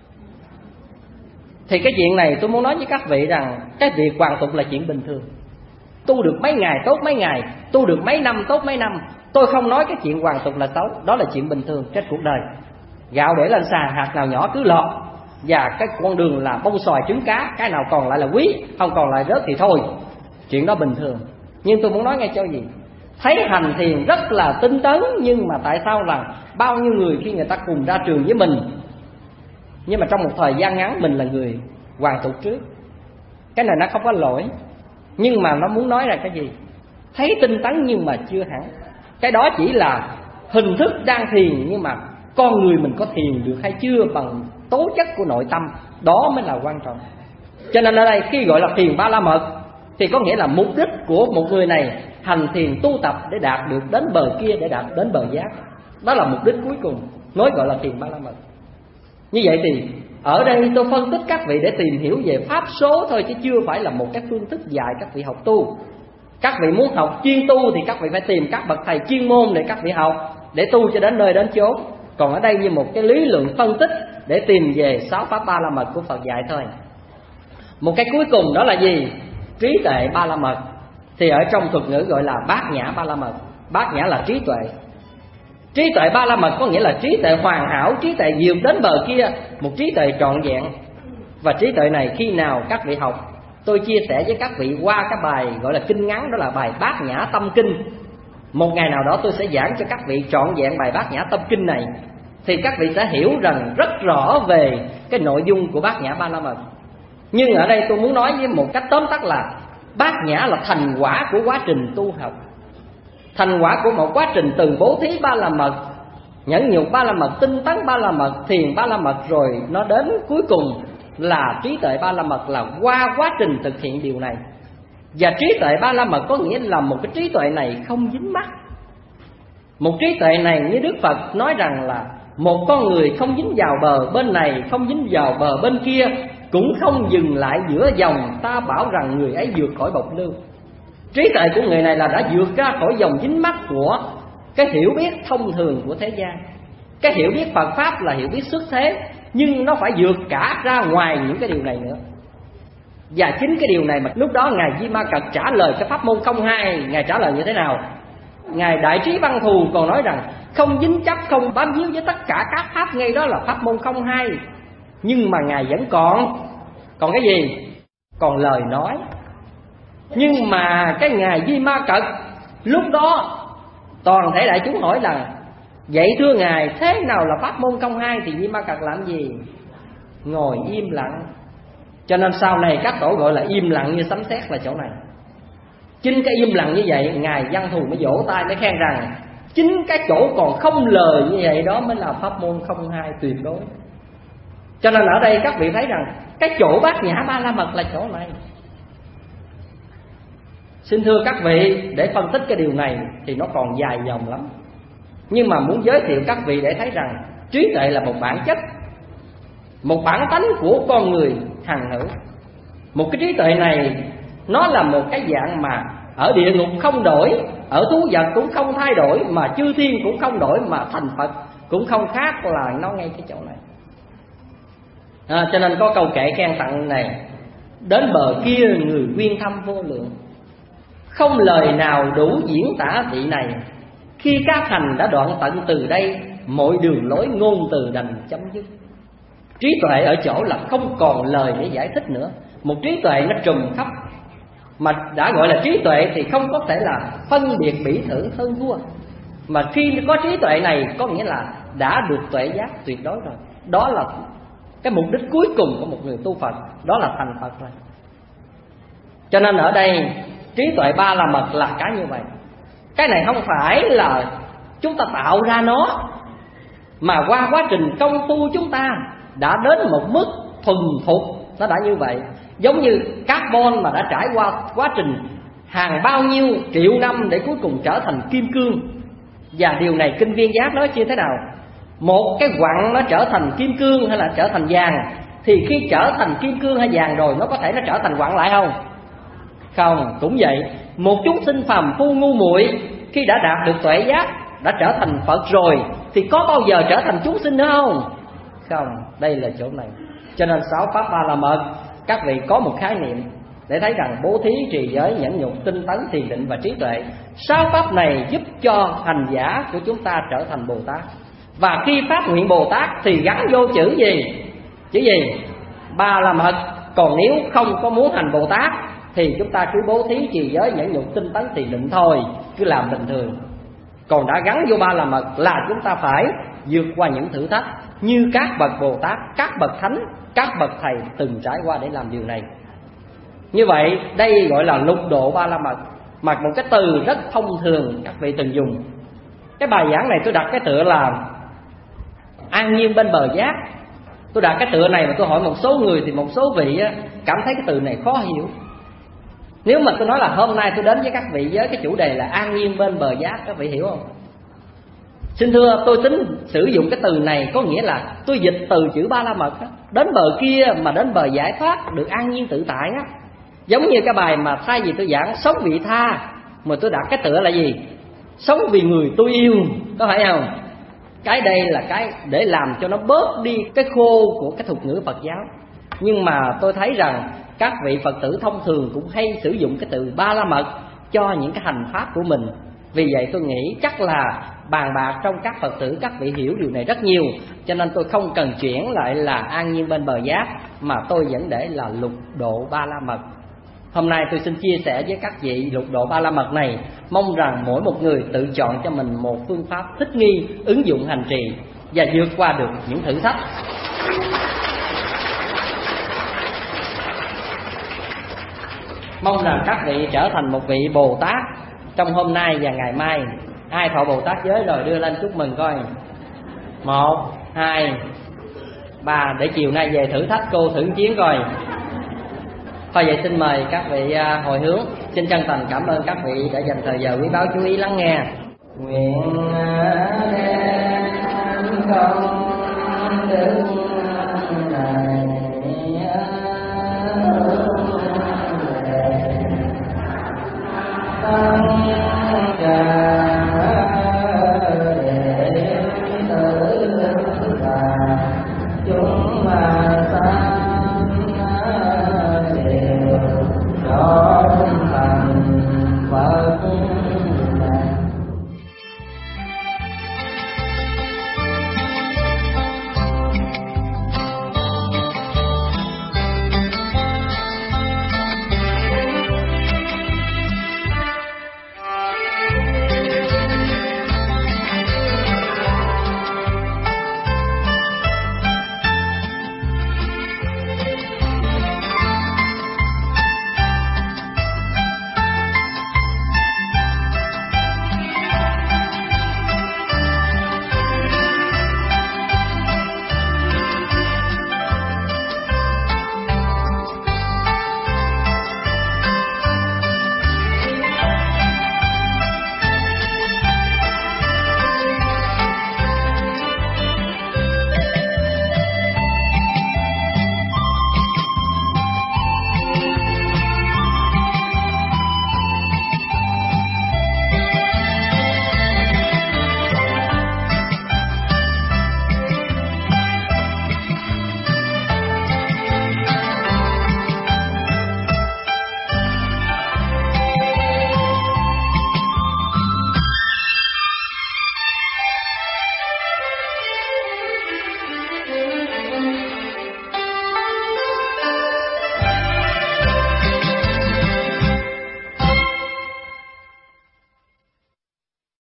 Thì cái chuyện này tôi muốn nói với các vị rằng cái việc hoàn tục là chuyện bình thường. Tu được mấy ngày tốt mấy ngày, tu được mấy năm tốt mấy năm. Tôi không nói cái chuyện hoàn tục là xấu, đó là chuyện bình thường trên cuộc đời. Gạo để lên sàn, hạt nào nhỏ cứ lọt. Và cái con đường là bông xoài trứng cá, cái nào còn lại là quý, không còn lại rớt thì thôi. Chuyện đó bình thường. Nhưng tôi muốn nói ngay cho gì, thấy hành thiền rất là tinh tấn, nhưng mà tại sao là bao nhiêu người khi người ta cùng ra trường với mình, nhưng mà trong một thời gian ngắn mình là người hoàn tục trước. Cái này nó không có lỗi, nhưng mà nó muốn nói là cái gì, thấy tinh tấn nhưng mà chưa hẳn. Cái đó chỉ là hình thức đang thiền, nhưng mà con người mình có thiền được hay chưa bằng tố chất của nội tâm, đó mới là quan trọng. Cho nên ở đây khi gọi là thiền ba la mật thì có nghĩa là mục đích của một người này hành thiền tu tập để đạt được đến bờ kia, để đạt đến bờ giác. Đó là mục đích cuối cùng, nói gọi là thiền ba la mật. Như vậy thì ở đây tôi phân tích các vị để tìm hiểu về pháp số thôi, chứ chưa phải là một cái phương thức dạy các vị học tu. Các vị muốn học chuyên tu thì các vị phải tìm các bậc thầy chuyên môn để các vị học, để tu cho đến nơi đến chốn. Còn ở đây như một cái lý lượng phân tích để tìm về sáu pháp ba la mật của Phật dạy thôi. Một cái cuối cùng đó là gì? Trí tuệ ba la mật. Thì ở trong thuật ngữ gọi là bát nhã ba la mật. Bát nhã là trí tuệ. Trí tuệ ba la mật có nghĩa là trí tuệ hoàn hảo, trí tuệ vượt đến bờ kia, một trí tuệ trọn vẹn. Và trí tuệ này khi nào các vị học, tôi chia sẻ với các vị qua cái bài gọi là kinh ngắn, đó là bài Bát Nhã Tâm Kinh. Một ngày nào đó tôi sẽ giảng cho các vị trọn vẹn bài Bát Nhã Tâm Kinh này, thì các vị sẽ hiểu rằng rất rõ về cái nội dung của Bát Nhã ba la mật. Nhưng ở đây tôi muốn nói với một cách tóm tắt là Bát Nhã là thành quả của quá trình tu học, thành quả của một quá trình từ bố thí ba la mật, nhẫn nhục ba la mật, tinh tấn ba la mật, thiền ba la mật, rồi nó đến cuối cùng là trí tuệ ba la mật, là qua quá trình thực hiện điều này. Và trí tuệ ba la mật có nghĩa là một cái trí tuệ này không dính mắc. Một trí tuệ này như Đức Phật nói rằng là một con người không dính vào bờ bên này, không dính vào bờ bên kia, cũng không dừng lại giữa dòng, ta bảo rằng người ấy vượt khỏi bộc lưu. Trí tuệ của người này là đã vượt ra khỏi dòng dính mắc của cái hiểu biết thông thường của thế gian. Cái hiểu biết Phật Pháp là hiểu biết xuất thế, nhưng nó phải vượt cả ra ngoài những cái điều này nữa. Và chính cái điều này mà lúc đó Ngài Di Ma Cật trả lời cái pháp môn không hai, Ngài trả lời như thế nào? Ngài Đại Trí Văn Thù còn nói rằng không dính chấp, không bám víu với tất cả các pháp, ngay đó là pháp môn không hai. Nhưng mà Ngài vẫn còn Còn cái gì? Còn lời nói. Nhưng mà cái ngày Di Ma Cật, lúc đó toàn thể đại chúng hỏi là vậy thưa Ngài, thế nào là pháp môn công hai? Thì Di Ma Cật làm gì? Ngồi im lặng. Cho nên sau này các tổ gọi là im lặng như sấm sét là chỗ này. Chính cái im lặng như vậy, Ngài Văn Thù mới vỗ tay mới khen rằng chính cái chỗ còn không lời như vậy đó mới là pháp môn không hai tuyệt đối. Cho nên ở đây các vị thấy rằng cái chỗ Bát Nhã Ba La Mật là chỗ này. Xin thưa các vị, để phân tích cái điều này thì nó còn dài dòng lắm. Nhưng mà muốn giới thiệu các vị để thấy rằng trí tuệ là một bản chất, một bản tánh của con người hằng hữu. Một cái trí tuệ này nó là một cái dạng mà ở địa ngục không đổi, ở thú vật cũng không thay đổi, mà chư thiên cũng không đổi, mà thành Phật cũng không khác là nó ngay cái chỗ này. À, cho nên có câu kệ khen tặng này: đến bờ kia người quyên thăm vô lượng, không lời nào đủ diễn tả vị này. Khi các hành đã đoạn tận từ đây, mọi đường lối ngôn từ đành chấm dứt. Trí tuệ ở chỗ là không còn lời để giải thích nữa. Một trí tuệ nó trùm khắp, mà đã gọi là trí tuệ thì không có thể là phân biệt bỉ thử hơn thua. Mà khi có trí tuệ này có nghĩa là đã được tuệ giác tuyệt đối rồi. Đó là cái mục đích cuối cùng của một người tu Phật, đó là thành Phật rồi. Cho nên ở đây trí tuệ ba la mật là cái như vậy. Cái này không phải là chúng ta tạo ra nó, mà qua quá trình công phu chúng ta đã đến một mức thuần thục, nó đã như vậy. Giống như carbon mà đã trải qua quá trình hàng bao nhiêu triệu năm để cuối cùng trở thành kim cương. Và điều này kinh Viên Giác nói như thế nào? Một cái quặng nó trở thành kim cương hay là trở thành vàng, thì khi trở thành kim cương hay vàng rồi nó có thể nó trở thành quặng lại không? Không. Cũng vậy, một chúng sinh phàm phu ngu muội khi đã đạt được tuệ giác, đã trở thành Phật rồi, thì có bao giờ trở thành chúng sinh nữa không? Không. Đây là chỗ này. Cho nên sáu pháp ba la mật, các vị có một khái niệm để thấy rằng bố thí, trì giới, nhẫn nhục, tinh tấn, thiền định và trí tuệ, sáu pháp này giúp cho hành giả của chúng ta trở thành Bồ Tát. Và khi phát nguyện Bồ Tát thì gắn vô chữ gì? Chữ gì? Ba la mật. Còn nếu không có muốn hành Bồ Tát thì chúng ta cứ bố thí, trì giới, nhẫn nhục, tinh tấn, thiền định thôi, cứ làm bình thường. Còn đã gắn vô ba la mật là chúng ta phải vượt qua những thử thách như các bậc Bồ Tát, các bậc thánh, các bậc thầy từng trải qua để làm điều này. Như vậy đây gọi là lục độ ba la mật, mà một cái từ rất thông thường các vị từng dùng. Cái bài giảng này tôi đặt cái tựa là an nhiên bên bờ giác. Tôi đặt cái tựa này mà tôi hỏi một số người thì một số vị cảm thấy cái từ này khó hiểu. Nếu mà tôi nói là hôm nay tôi đến với các vị với cái chủ đề là an nhiên bên bờ giác, các vị hiểu không? Xin thưa, tôi tính sử dụng cái từ này có nghĩa là tôi dịch từ chữ ba la mật á, đến bờ kia mà đến bờ giải thoát, được an nhiên tự tại á. Giống như cái bài mà thay vì tôi giảng sống vị tha, mà tôi đặt cái tựa là gì? Sống vì người tôi yêu, có phải không? Cái đây là cái để làm cho nó bớt đi cái khô của cái thuật ngữ Phật giáo. Nhưng mà tôi thấy rằng các vị Phật tử thông thường cũng hay sử dụng cái từ ba la mật cho những cái hành pháp của mình. Vì vậy tôi nghĩ chắc là bàn bạc trong các Phật tử các vị hiểu điều này rất nhiều. Cho nên tôi không cần chuyển lại là an nhiên bên bờ giác, mà tôi vẫn để là lục độ ba la mật. Hôm nay tôi xin chia sẻ với các vị lục độ ba la mật này. Mong rằng mỗi một người tự chọn cho mình một phương pháp thích nghi, ứng dụng hành trì và vượt qua được những thử thách. Mong rằng các vị trở thành một vị Bồ Tát trong hôm nay và ngày mai. Ai thọ Bồ Tát giới rồi đưa lên chúc mừng coi. Một, hai, ba. Để chiều nay về thử thách cô thử chiến coi. Thôi vậy xin mời các vị hồi hướng. Xin chân thành cảm ơn các vị đã dành thời giờ quý báu chú ý lắng nghe. Nguyện đem công đức